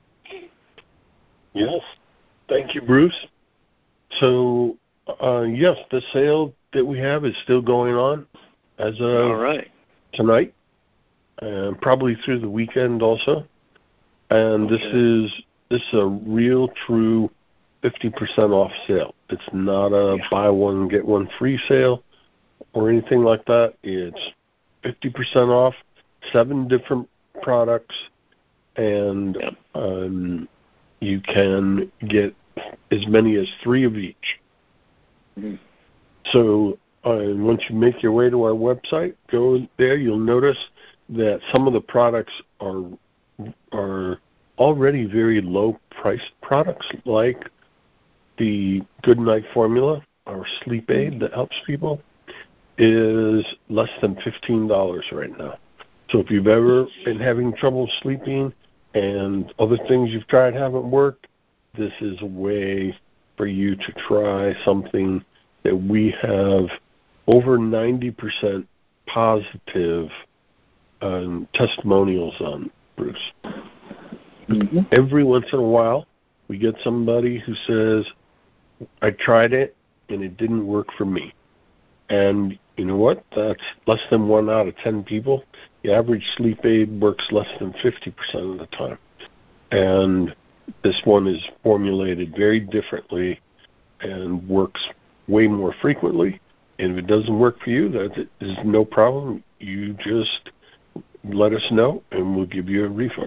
Yes. Thank you, Bruce. So, yes, the sale that we have is still going on as of tonight, and probably through the weekend also. And this is a real, true 50% off sale. It's not a buy one, get one free sale or anything like that. It's 50% off, 7 different products, and you can get as many as 3 of each. Mm-hmm. So once you make your way to our website, go there, you'll notice that some of the products are already very low-priced products, like the Goodnight Formula, our sleep aid that helps people, is less than $15 right now. So if you've ever been having trouble sleeping and other things you've tried haven't worked, this is a way for you to try something that we have over 90% positive testimonials on, Bruce. Mm-hmm. Every once in a while, we get somebody who says, I tried it and it didn't work for me. And you know what? That's less than 1 out of 10 people. The average sleep aid works less than 50% of the time. And this one is formulated very differently and works way more frequently. And if it doesn't work for you, that is no problem. You just let us know, and we'll give you a refund.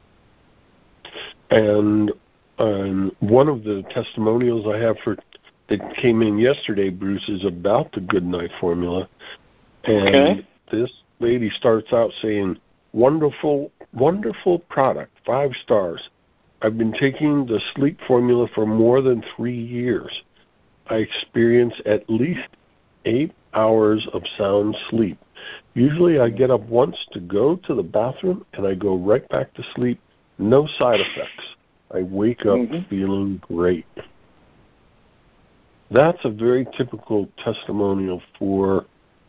And one of the testimonials I have that came in yesterday, Bruce, is about the Goodnight Formula. And this lady starts out saying, wonderful, wonderful product, 5 stars. I've been taking the sleep formula for more than 3 years. I experience at least 8 hours of sound sleep. Usually I get up once to go to the bathroom, and I go right back to sleep. No side effects. I wake up feeling great. That's a very typical testimonial for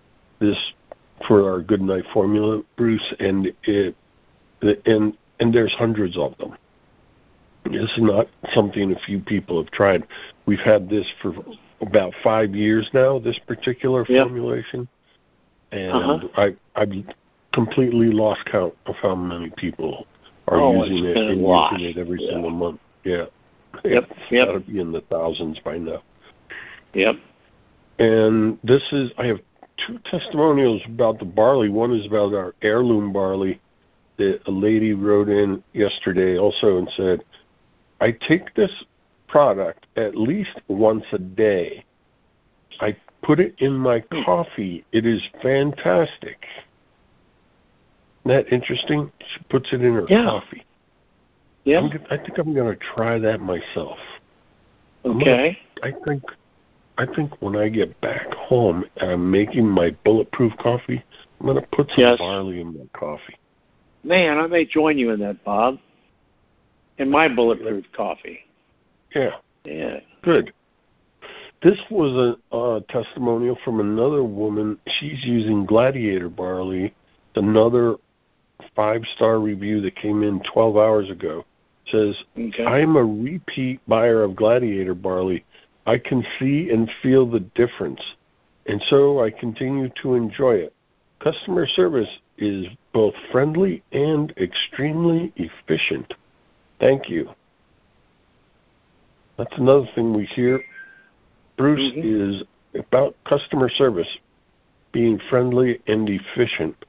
our Goodnight Formula, Bruce, and there's hundreds of them. This is not something a few people have tried. We've had this for about 5 years now, this particular formulation, and I've completely lost count of how many people are using it and using it every single month. It's got to be in the thousands by now. And I have 2 testimonials about the barley. One is about our heirloom barley that a lady wrote in yesterday also and said, I take this product at least once a day. I put it in my coffee. It is fantastic. Isn't that interesting? She puts it in her coffee. I think I'm going to try that myself. Okay. I think when I get back home and I'm making my bulletproof coffee, I'm going to put some barley in my coffee. Man, I may join you in that, Bob. In my bulletproof coffee. Yeah. Good. This was a testimonial from another woman. She's using Gladiator barley. Another 5-star review that came in 12 hours ago says, I'm a repeat buyer of Gladiator barley. I can see and feel the difference, and so I continue to enjoy it. Customer service is both friendly and extremely efficient. Thank you. That's another thing we hear, Bruce, is about customer service being friendly and efficient.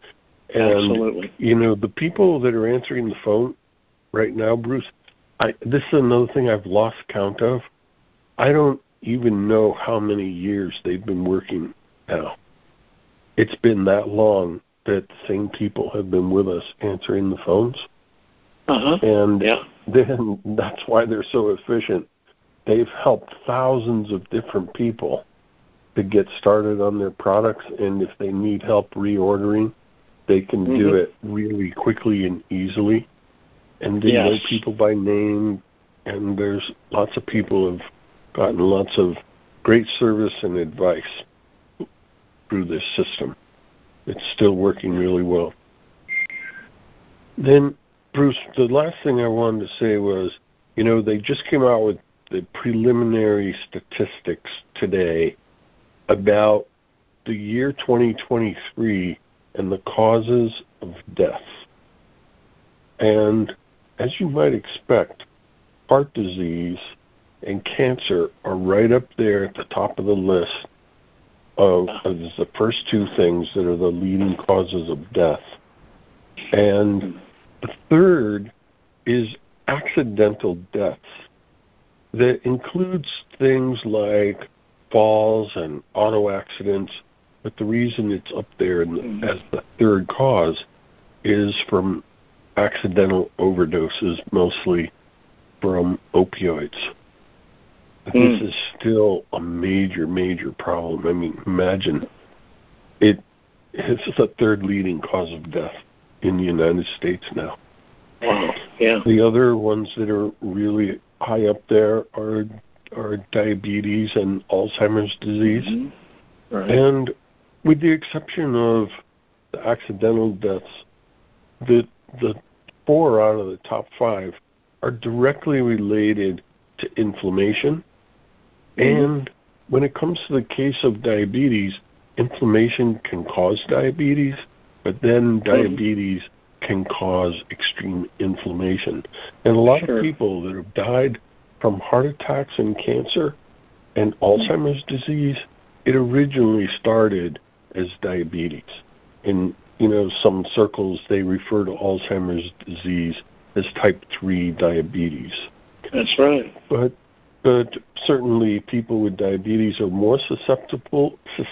And, absolutely. The people that are answering the phone right now, Bruce, this is another thing I've lost count of. I don't even know how many years they've been working now. It's been that long that the same people have been with us answering the phones. And then that's why they're so efficient. They've helped thousands of different people to get started on their products, and if they need help reordering, they can do it really quickly and easily. And they know people by name, and there's lots of people who have gotten lots of great service and advice through this system. It's still working really well. Then, Bruce, the last thing I wanted to say was, they just came out with the preliminary statistics today about the year 2023 and the causes of death. And as you might expect, heart disease and cancer are right up there at the top of the list of the first two things that are the leading causes of death. And the third is accidental deaths. That includes things like falls and auto accidents, but the reason it's up there as the third cause is from accidental overdoses, mostly from opioids. This is still a major, major problem. I mean, imagine it's the third leading cause of death in the United States now. Wow. Yeah. The other ones that are really high up there are diabetes and Alzheimer's disease. Right. And with the exception of the accidental deaths, the 4 out of the top 5 are directly related to inflammation. And when it comes to the case of diabetes, inflammation can cause diabetes, but then diabetes can cause extreme inflammation. And a lot of people that have died from heart attacks and cancer and Alzheimer's disease, it originally started as diabetes. In some circles, they refer to Alzheimer's disease as type 3 diabetes. That's right. But certainly people with diabetes are more susceptible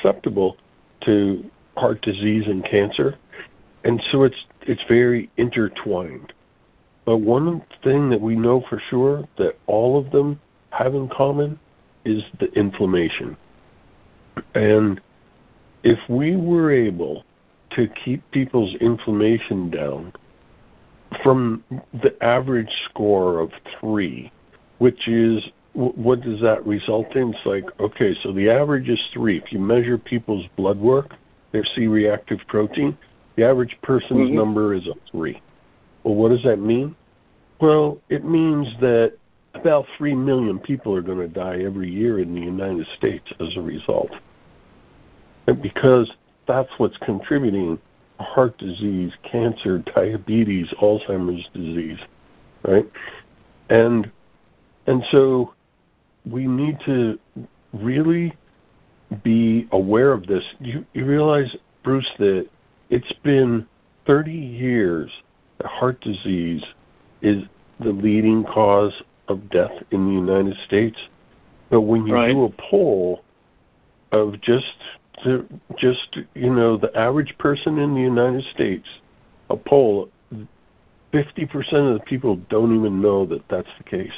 to heart disease and cancer. And so it's very intertwined. But one thing that we know for sure that all of them have in common is the inflammation. And if we were able to keep people's inflammation down from the average score of 3, which is, what does that result in? It's like, okay, so the average is 3. If you measure people's blood work, their C-reactive protein, the average person's number is a 3. Well, what does that mean? Well, it means that about 3 million people are going to die every year in the United States as a result. And because that's what's contributing to heart disease, cancer, diabetes, Alzheimer's disease, right? And so we need to really be aware of this. You realize, Bruce, that it's been 30 years that heart disease is the leading cause of death in the United States. But when you do a poll of the average person in the United States, a poll, 50% of the people don't even know that that's the case.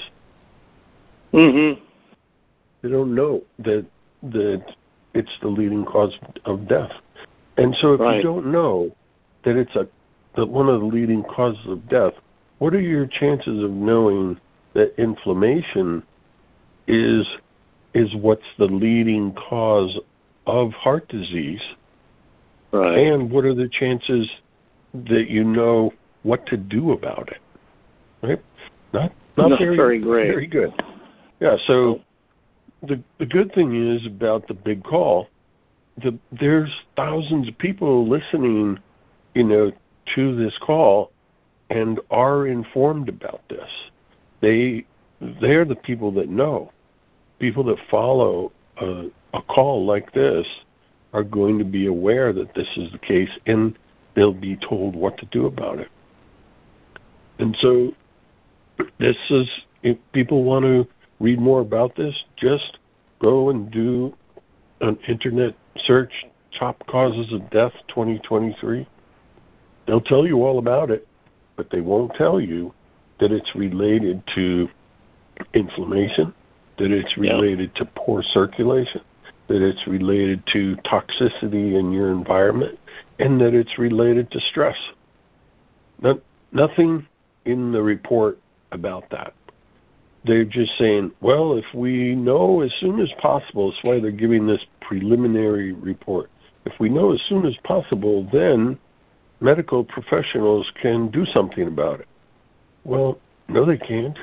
They don't know that it's the leading cause of death. And so if you don't know that it's one of the leading causes of death, what are your chances of knowing that inflammation is what's the leading cause of heart disease? Right. And what are the chances that you know what to do about it? Right? Not very great. Very good. Yeah, so the good thing is about the big call, there's thousands of people listening, to this call and are informed about this. They're the people that know. People that follow a call like this are going to be aware that this is the case, and they'll be told what to do about it. And so this is, if people want to read more about this, just go and do an internet search, Top Causes of Death 2023. They'll tell you all about it, but they won't tell you that it's related to inflammation, that it's related to poor circulation, that it's related to toxicity in your environment, and that it's related to stress. Nothing in the report about that. They're just saying, well, if we know as soon as possible, that's why they're giving this preliminary report. If we know as soon as possible, then medical professionals can do something about it. Well, no, they can't.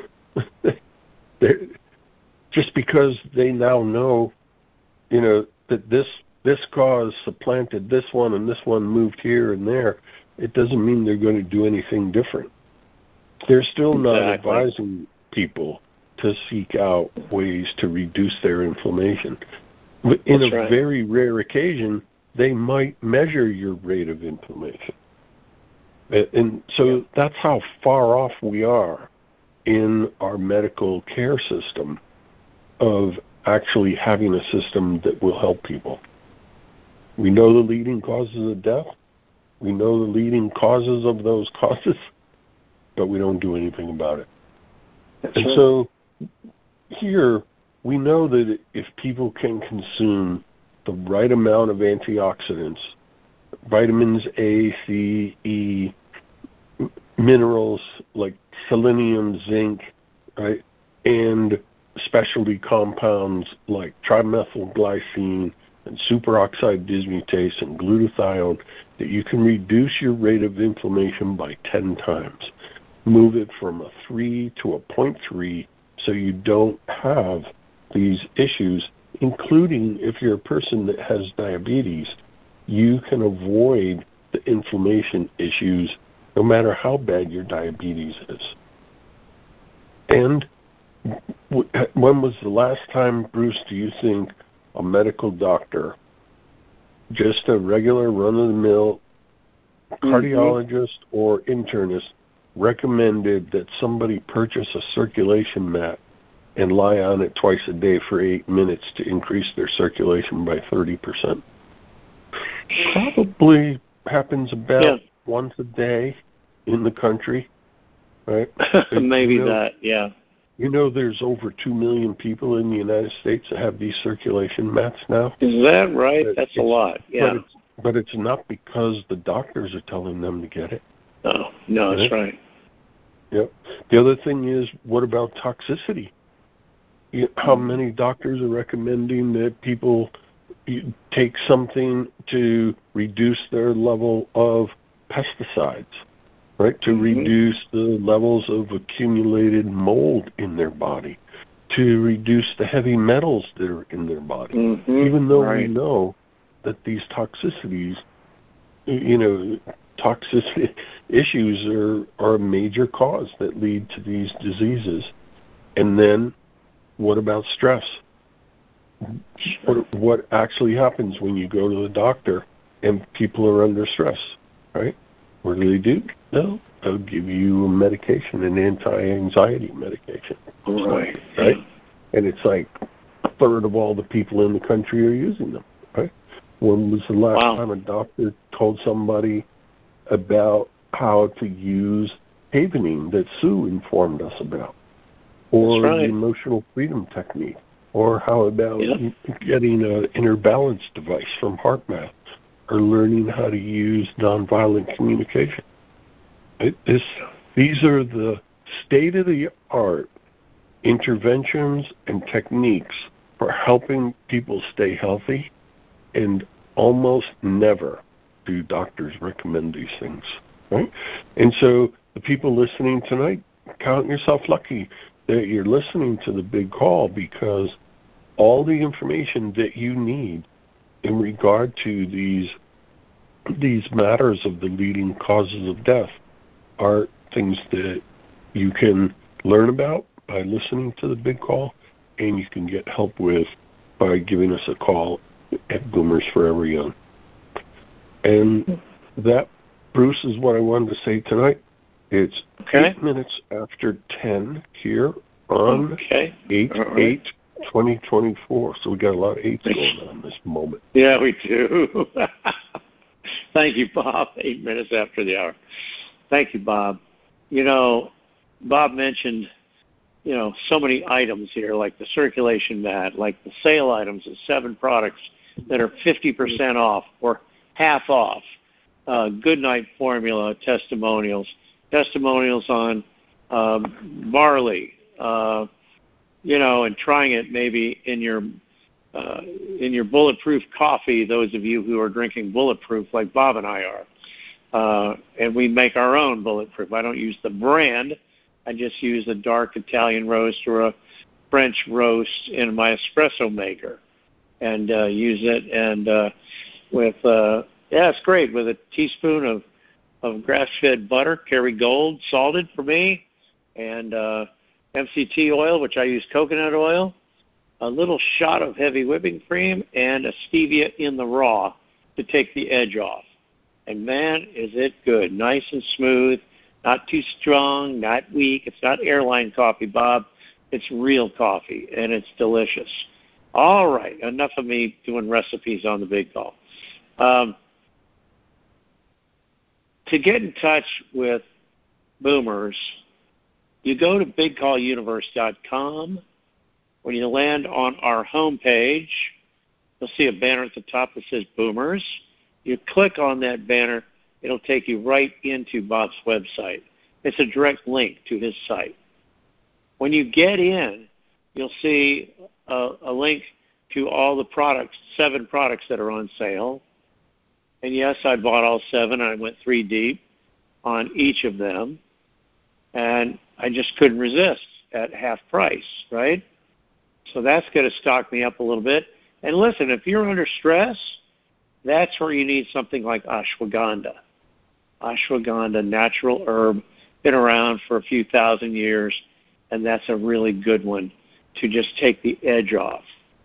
Just because they now know, that this cause supplanted this one and this one moved here and there, it doesn't mean they're going to do anything different. They're still not advising people to seek out ways to reduce their inflammation. In a very rare occasion, they might measure your rate of inflammation. And so that's how far off we are in our medical care system of actually having a system that will help people. We know the leading causes of death. We know the leading causes of those causes, but we don't do anything about it. So here, we know that if people can consume the right amount of antioxidants, vitamins A, C, E, minerals like selenium, zinc, right, and specialty compounds like trimethylglycine and superoxide dismutase and glutathione, that you can reduce your rate of inflammation by 10 times. Move it from a 3 to a 0.3 so you don't have these issues, including if you're a person that has diabetes, you can avoid the inflammation issues no matter how bad your diabetes is. And when was the last time, Bruce, do you think a medical doctor, just a regular run-of-the-mill cardiologist or internist, recommended that somebody purchase a circulation mat and lie on it twice a day for 8 minutes to increase their circulation by 30%? Probably happens about once a day in the country, right? Maybe that, yeah. There's over 2 million people in the United States that have these circulation mats now. Is that right? That's a lot, yeah. But it's not because the doctors are telling them to get it. No, that's right. Yep. The other thing is, what about toxicity? How many doctors are recommending that people take something to reduce their level of pesticides, right? To reduce the levels of accumulated mold in their body, to reduce the heavy metals that are in their body. Even though we know that these toxicities, toxicity issues are a major cause that lead to these diseases. And then what about stress? What actually happens when you go to the doctor and people are under stress, right? What do? They'll give you a medication, an anti-anxiety medication. Right? And it's like a third of all the people in the country are using them, right? When was the last time a doctor told somebody about how to use havening that Sue informed us about? Or the emotional freedom technique? Or how about getting an inner balance device from HeartMath? Or learning how to use nonviolent communication? These are the state-of-the-art interventions and techniques for helping people stay healthy, and almost never do doctors recommend these things, right? And so the people listening tonight, count yourself lucky that you're listening to the big call, because all the information that you need in regard to these matters of the leading causes of death are things that you can learn about by listening to the big call, and you can get help with by giving us a call at Boomers Forever Young. And that Bruce, is what I wanted to say tonight. It's Okay. 8 minutes after 10 here on Okay. 8/8/2024. So we got a lot of 8s going on this moment. Yeah, we do. Thank you, Bob. 8 minutes after the hour. Thank you, Bob. Bob mentioned, so many items here, like the circulation mat, like the sale items, the 7 products that are 50% off or half off. Goodnight formula testimonials on barley, and trying it maybe in your bulletproof coffee, those of you who are drinking bulletproof like Bob and I are. And we make our own bulletproof. I don't use the brand. I just use a dark Italian roast or a French roast in my espresso maker and use it. And it's great with a teaspoon of grass-fed butter, Kerrygold, salted for me, and MCT oil, which I use coconut oil, a little shot of heavy whipping cream, and a stevia in the raw to take the edge off. And, man, is it good. Nice and smooth, not too strong, not weak. It's not airline coffee, Bob. It's real coffee, and it's delicious. All right, enough of me doing recipes on the Big Call. To get in touch with Boomers, you go to BigCallUniverse.com. When you land on our homepage, you'll see a banner at the top that says Boomers. You click on that banner, it'll take you right into Bob's website. It's a direct link to his site. When you get in, you'll see a link to all the products, 7 products that are on sale. And yes, I bought all 7. I went 3 deep on each of them. And I just couldn't resist at half price, right? So that's going to stock me up a little bit. And listen, if you're under stress, that's where you need something like ashwagandha. Ashwagandha, natural herb, been around for a few thousand years, and that's a really good one to just take the edge off.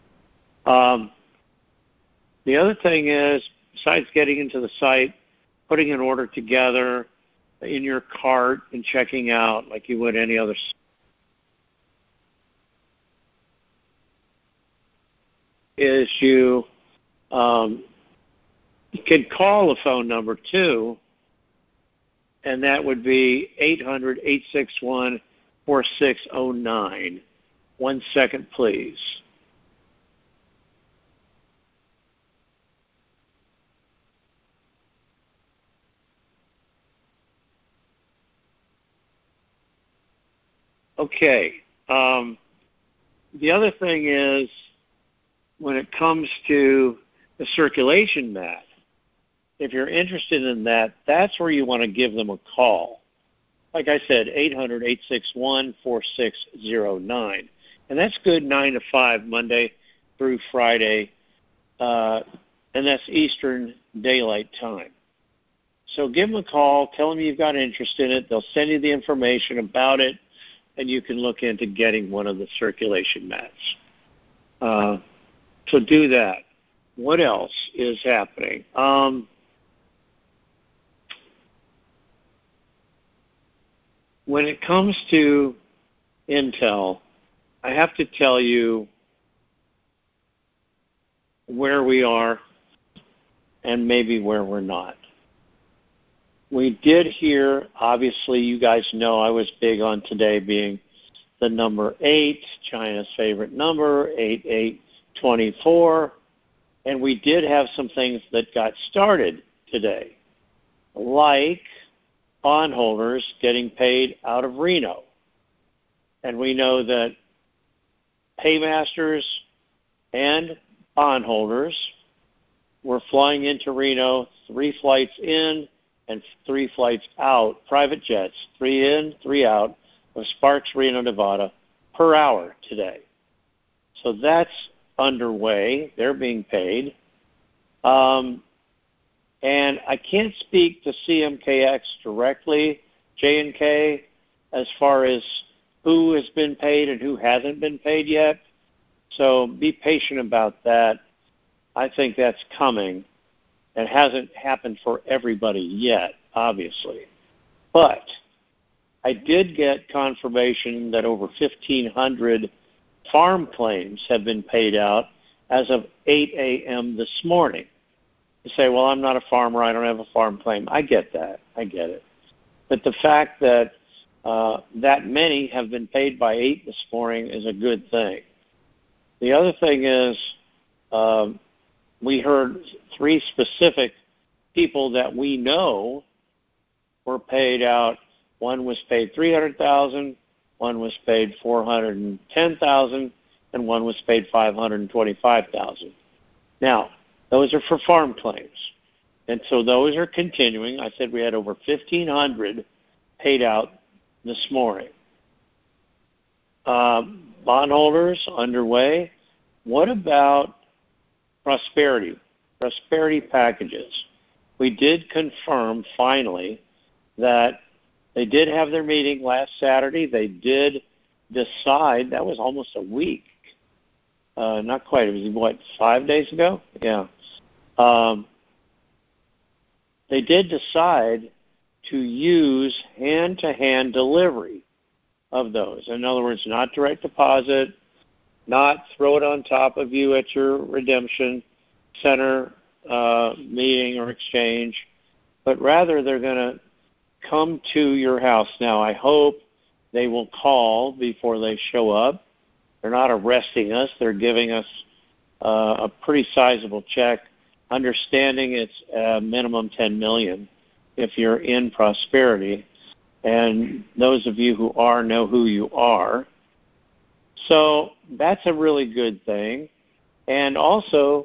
The other thing is, besides getting into the site, putting an order together in your cart and checking out like you would any other site, is you can call a phone number too, and that would be 800-861-4609. 1 second, please. Okay. The other thing is, when it comes to the circulation mat, if you're interested in that, that's where you want to give them a call. Like I said, 800-861-4609. And that's good 9 to 5, Monday through Friday, and that's Eastern Daylight Time. So give them a call. Tell them you've got interest in it. They'll send you the information about it, and you can look into getting one of the circulation mats. So do that. What else is happening? When it comes to Intel, I have to tell you where we are and maybe where we're not. We did hear, obviously, you guys know I was big on today being the number 8, China's favorite number, 8824. And we did have some things that got started today, like bondholders getting paid out of Reno. And we know that paymasters and bondholders were flying into Reno, 3 flights in and 3 flights out, private jets, 3 in, 3 out, of Sparks, Reno, Nevada, per hour today. So that's underway. They're being paid. And I can't speak to CMKX directly, J&K, as far as who has been paid and who hasn't been paid yet. So be patient about that. I think that's coming. It hasn't happened for everybody yet. obviously. But I did get confirmation that over 1,500 farm claims have been paid out as of 8 a.m. this morning. You say, well, I'm not a farmer. I don't have a farm claim. I get that. I get it. But the fact that that many have been paid by 8 this morning is a good thing. The other thing is we heard 3 specific people that we know were paid out. One was paid $300,000, one was paid $410,000, and one was paid $525,000. Now, those are for farm claims, and so those are continuing. I said we had over 1,500 paid out this morning. Bondholders underway. What about prosperity packages? We did confirm finally that they did have their meeting last Saturday. They did decide, that was almost a week. Not quite. It was, 5 days ago? Yeah. They did decide to use hand-to-hand delivery of those. In other words, not direct deposit, not throw it on top of you at your redemption center meeting or exchange, but rather they're going to come to your house. Now, I hope they will call before they show up. They're not arresting us. They're giving us a pretty sizable check, understanding it's minimum $10 million if you're in prosperity. And those of you who are know who you are. So that's a really good thing. And also,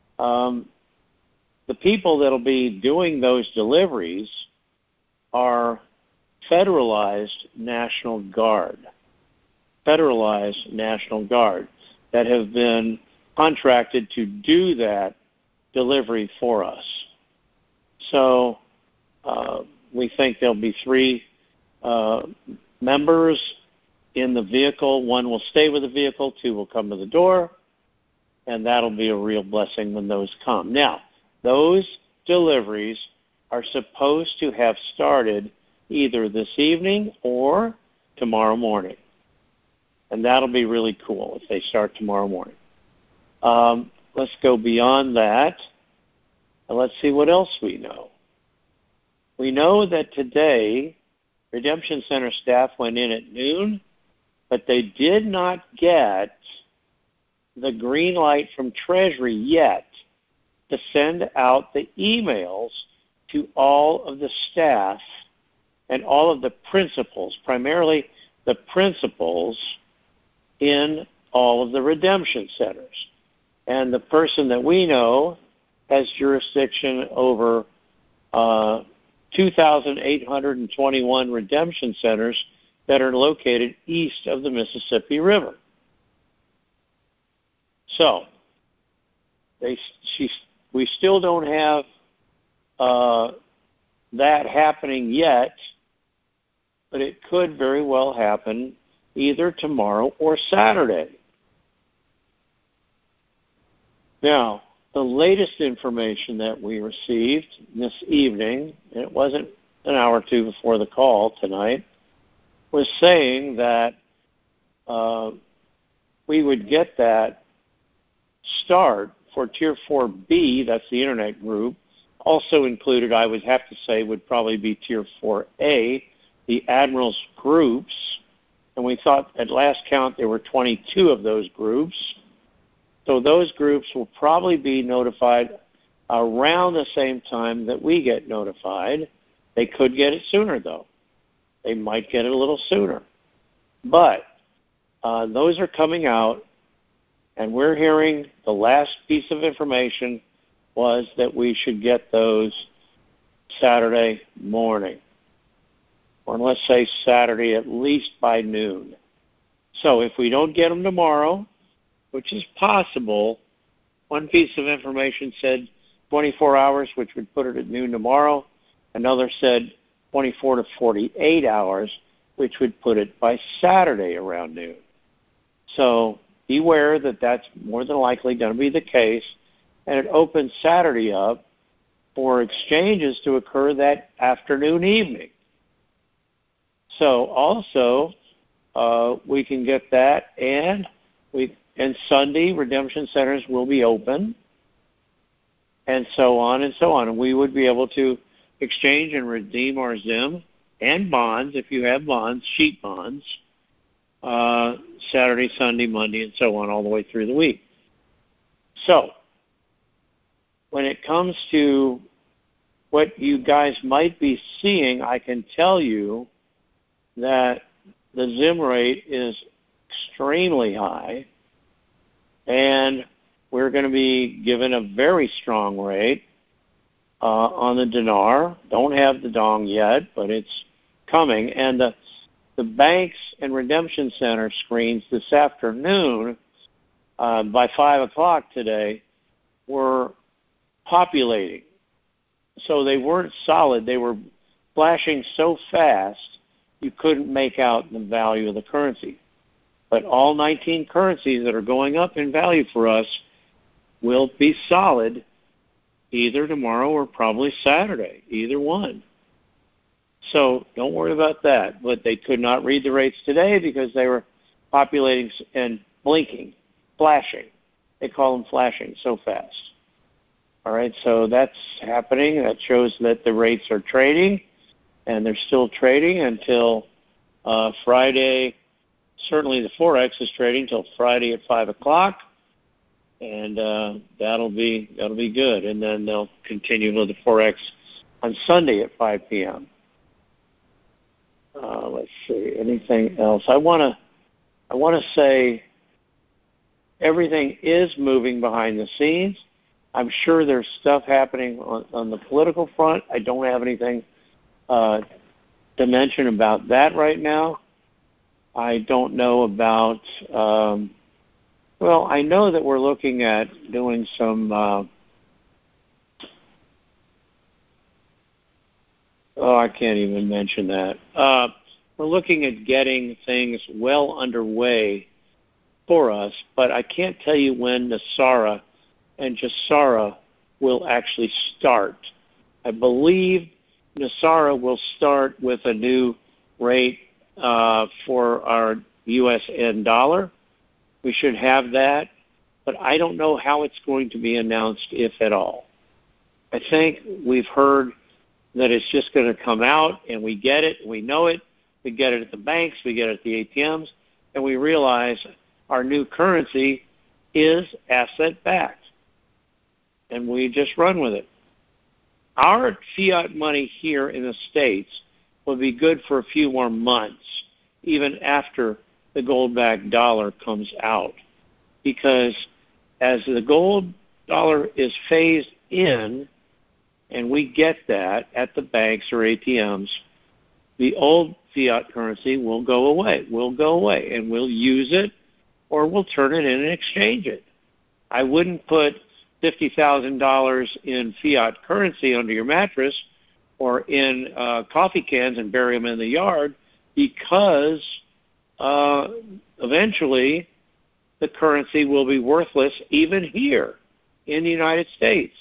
the people that will be doing those deliveries are federalized National Guard that have been contracted to do that delivery for us. So we think there'll be 3 members in the vehicle. 1 will stay with the vehicle, 2 will come to the door, and that'll be a real blessing when those come. Now, those deliveries are supposed to have started either this evening or tomorrow morning. And that'll be really cool if they start tomorrow morning. Let's go beyond that, and let's see what else we know. We know that today, Redemption Center staff went in at noon, but they did not get the green light from Treasury yet to send out the emails to all of the staff and all of the principals, primarily the principals in all of the redemption centers. And the person that we know has jurisdiction over 2,821 redemption centers that are located east of the Mississippi River. So, we still don't have that happening yet, but it could very well happen either tomorrow or Saturday. Now, the latest information that we received this evening, and it wasn't an hour or 2 before the call tonight, was saying that we would get that start for Tier 4B, that's the Internet group. Also included, I would have to say, would probably be Tier 4A, the Admirals groups. And we thought at last count there were 22 of those groups. So those groups will probably be notified around the same time that we get notified. They could get it sooner, though. They might get it a little sooner. But those are coming out, and we're hearing the last piece of information was that we should get those Saturday morning, or let's say Saturday at least by noon. So if we don't get them tomorrow, which is possible, one piece of information said 24 hours, which would put it at noon tomorrow. Another said 24 to 48 hours, which would put it by Saturday around noon. So beware that that's more than likely going to be the case, and it opens Saturday up for exchanges to occur that afternoon, evening. So also, we can get that, and Sunday redemption centers will be open, and so on and so on. And we would be able to exchange and redeem our ZIM and bonds, if you have bonds, sheet bonds, Saturday, Sunday, Monday, and so on, all the way through the week. So, when it comes to what you guys might be seeing, I can tell you that the ZIM rate is extremely high, and we're going to be given a very strong rate on the dinar. Don't have the dong yet, but it's coming. And the banks and redemption center screens this afternoon, by 5 o'clock today, were populating. So they weren't solid. They were flashing so fast you couldn't make out the value of the currency. But all 19 currencies that are going up in value for us will be solid either tomorrow or probably Saturday, either one. So don't worry about that. But they could not read the rates today because they were populating and blinking, flashing. They call them flashing so fast. All right, so that's happening. That shows that the rates are trading, and they're still trading until Friday. Certainly the Forex is trading till Friday at 5 o'clock, and that'll be good. And then they'll continue with the Forex on Sunday at 5 p.m. Let's see, anything else? I want to say everything is moving behind the scenes. I'm sure there's stuff happening on the political front. I don't have anything to mention about that right now. I don't know about, I know that we're looking at doing some, I can't even mention that. We're looking at getting things well underway for us, but I can't tell you when NESARA and GESARA will actually start. I believe NESARA will start with a new rate for our USN dollar. We should have that, but I don't know how it's going to be announced, if at all. I think we've heard that it's just going to come out, and we get it, we know it, we get it at the banks, we get it at the ATMs, and we realize our new currency is asset-backed, and we just run with it. Our fiat money here in the States will be good for a few more months, even after the gold-backed dollar comes out, because as the gold dollar is phased in, and we get that at the banks or ATMs, the old fiat currency will go away. We'll go away, and we'll use it, or we'll turn it in and exchange it. I wouldn't put $50,000 in fiat currency under your mattress or in coffee cans and bury them in the yard, because eventually the currency will be worthless even here in the United States.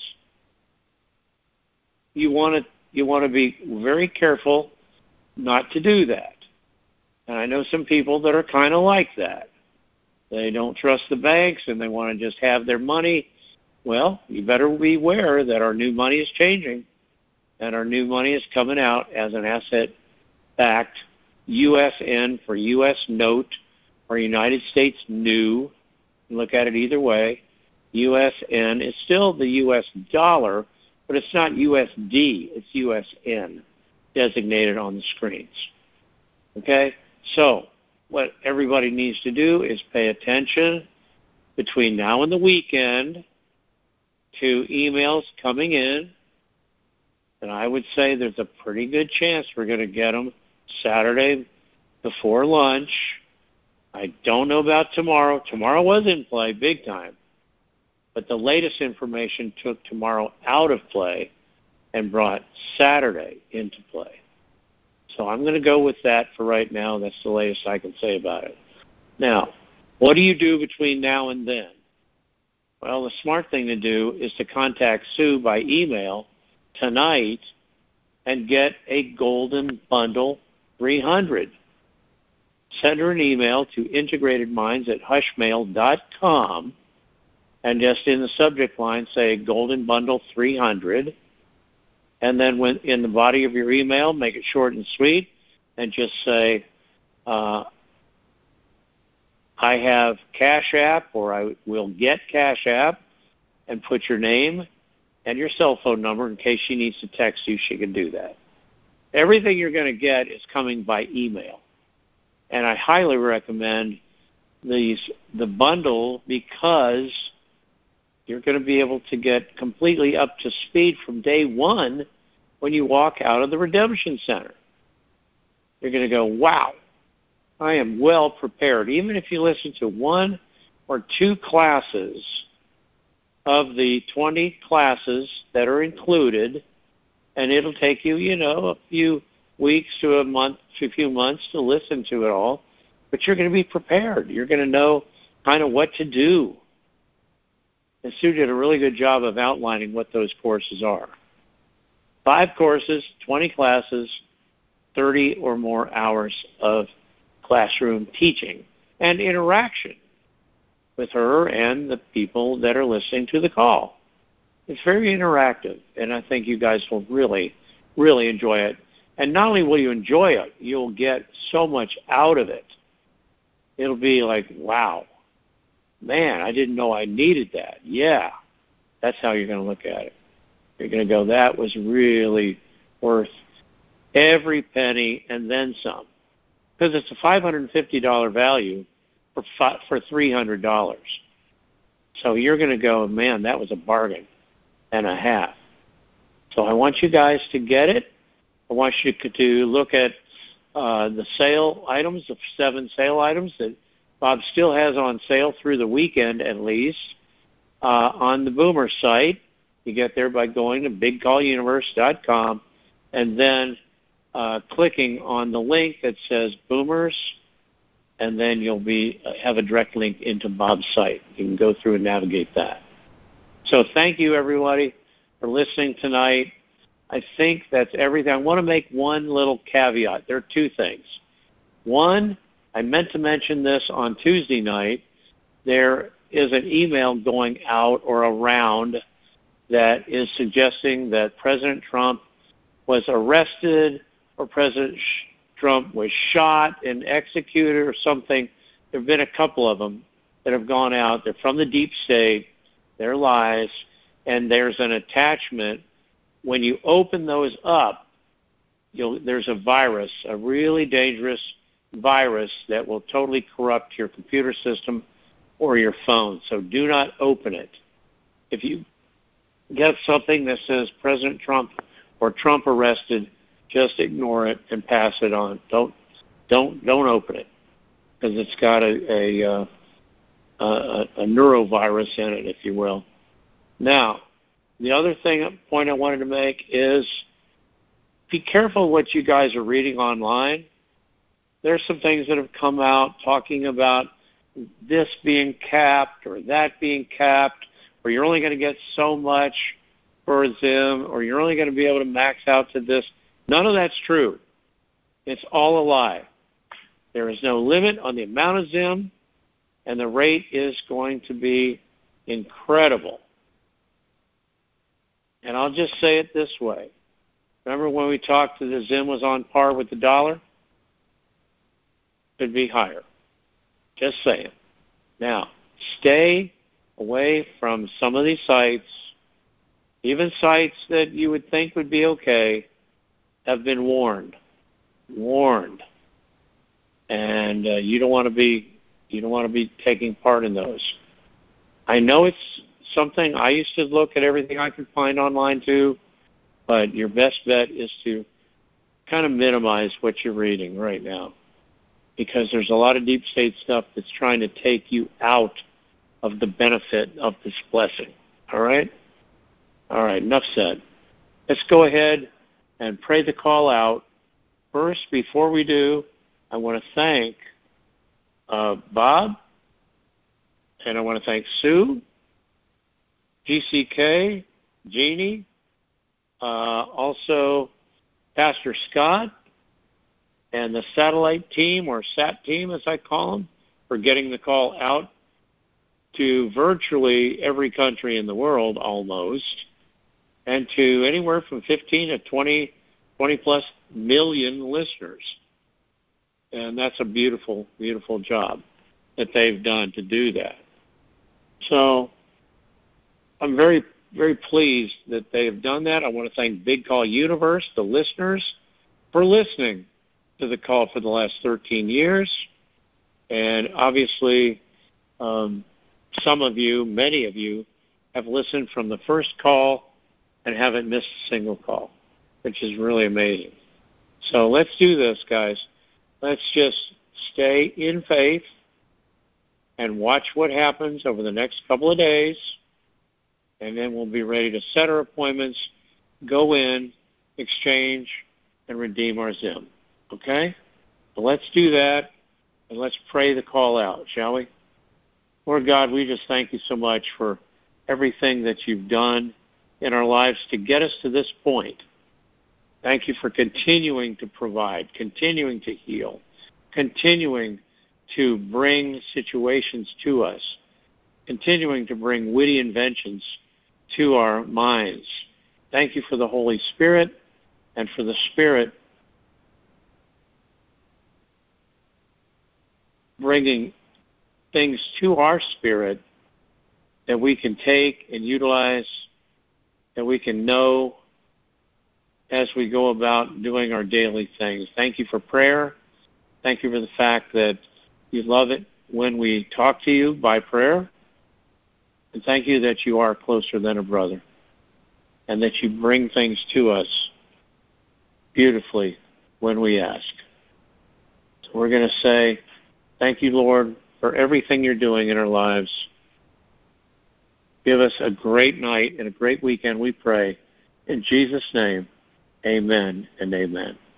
You want to be very careful not to do that. And I know some people that are kind of like that. They don't trust the banks and they want to just have their money. Well, you better beware that our new money is changing, and our new money is coming out as an asset-backed USN for U.S. note or United States new. Look at it either way. USN is still the U.S. dollar, but it's not USD. It's USN designated on the screens. Okay? So what everybody needs to do is pay attention between now and the weekend to emails coming in, and I would say there's a pretty good chance we're going to get them Saturday before lunch. I don't know about tomorrow. Tomorrow was in play big time, but the latest information took tomorrow out of play and brought Saturday into play. So I'm going to go with that for right now. That's the latest I can say about it. Now, what do you do between now and then? Well, the smart thing to do is to contact Sue by email tonight and get a Golden Bundle 300. Send her an email to integratedminds@hushmail.com, and just in the subject line say Golden Bundle 300. And then when in the body of your email, make it short and sweet, and just say, I have Cash App, or I will get Cash App, and put your name and your cell phone number in case she needs to text you. She can do that. Everything you're going to get is coming by email. And I highly recommend the bundle because you're going to be able to get completely up to speed from day one when you walk out of the Redemption Center. You're going to go, wow, I am well prepared. Even if you listen to one or two classes of the 20 classes that are included, and it'll take you, a few weeks to a month to a few months to listen to it all, but you're going to be prepared. You're going to know kind of what to do. And Sue did a really good job of outlining what those courses are. 5 courses, 20 classes, 30 or more hours of classroom teaching and interaction with her and the people that are listening to the call. It's very interactive, and I think you guys will really, really enjoy it. And not only will you enjoy it, you'll get so much out of it. It'll be like, wow, man, I didn't know I needed that. Yeah, that's how you're going to look at it. You're going to go, that was really worth every penny and then some. Because it's a $550 value for $300. So you're going to go, man, that was a bargain and a half. So I want you guys to get it. I want you to look at the sale items, the 7 sale items that Bob still has on sale through the weekend at least on the Boomer site. You get there by going to bigcalluniverse.com and then clicking on the link that says Boomers, and then you'll have a direct link into Bob's site. You can go through and navigate that. So thank you, everybody, for listening tonight. I think that's everything. I want to make one little caveat. There are 2 things. One, I meant to mention this on Tuesday night. There is an email going out or around that is suggesting that President Trump was arrested or President Trump was shot and executed or something. There have been a couple of them that have gone out. They're from the deep state. They're lies. And there's an attachment. When you open those up, there's a virus, a really dangerous virus that will totally corrupt your computer system or your phone. So do not open it. If you get something that says President Trump or Trump arrested, just ignore it and pass it on. Don't open it because it's got a neurovirus in it, if you will. Now, the other point I wanted to make is be careful what you guys are reading online. There's some things that have come out talking about this being capped or that being capped, or you're only going to get so much for Zim, or you're only going to be able to max out to this. None of that's true. It's all a lie. There is no limit on the amount of Zim, and the rate is going to be incredible. And I'll just say it this way. Remember when we talked that the Zim was on par with the dollar? Could be higher. Just saying. Now, stay away from some of these sites. Even sites that you would think would be okay have been warned. And you don't want to be taking part in those. I know it's something I used to look at everything I could find online too, but your best bet is to kind of minimize what you're reading right now, because there's a lot of deep state stuff that's trying to take you out of the benefit of this blessing. All right, enough said. Let's go ahead and pray the call out. First, before we do, I want to thank Bob, and I want to thank Sue, GCK, Jeannie, Also, Pastor Scott and the satellite team, or SAT team as I call them, for getting the call out to virtually every country in the world almost, and to anywhere from 15 to 20 plus million listeners. And that's a beautiful, beautiful job that they've done to do that. So I'm very, very pleased that they have done that. I want to thank Big Call Universe, the listeners, for listening to the call for the last 13 years. And obviously, some of you, many of you, have listened from the first call and haven't missed a single call, which is really amazing. So let's do this, guys. Let's just stay in faith and watch what happens over the next couple of days, and then we'll be ready to set our appointments, go in, exchange, and redeem our Zim. Okay? So let's do that, and let's pray the call out, shall we? Lord God, we just thank you so much for everything that you've done in our lives to get us to this point. Thank you for continuing to provide, continuing to heal, continuing to bring situations to us, continuing to bring witty inventions to our minds. Thank you for the Holy Spirit and for the Spirit bringing things to our spirit that we can take and utilize, that we can know as we go about doing our daily things. Thank you for prayer. Thank you for the fact that you love it when we talk to you by prayer. And thank you that you are closer than a brother and that you bring things to us beautifully when we ask. So we're going to say, thank you, Lord, for everything you're doing in our lives. Give us a great night and a great weekend, we pray. In Jesus' name, amen and amen.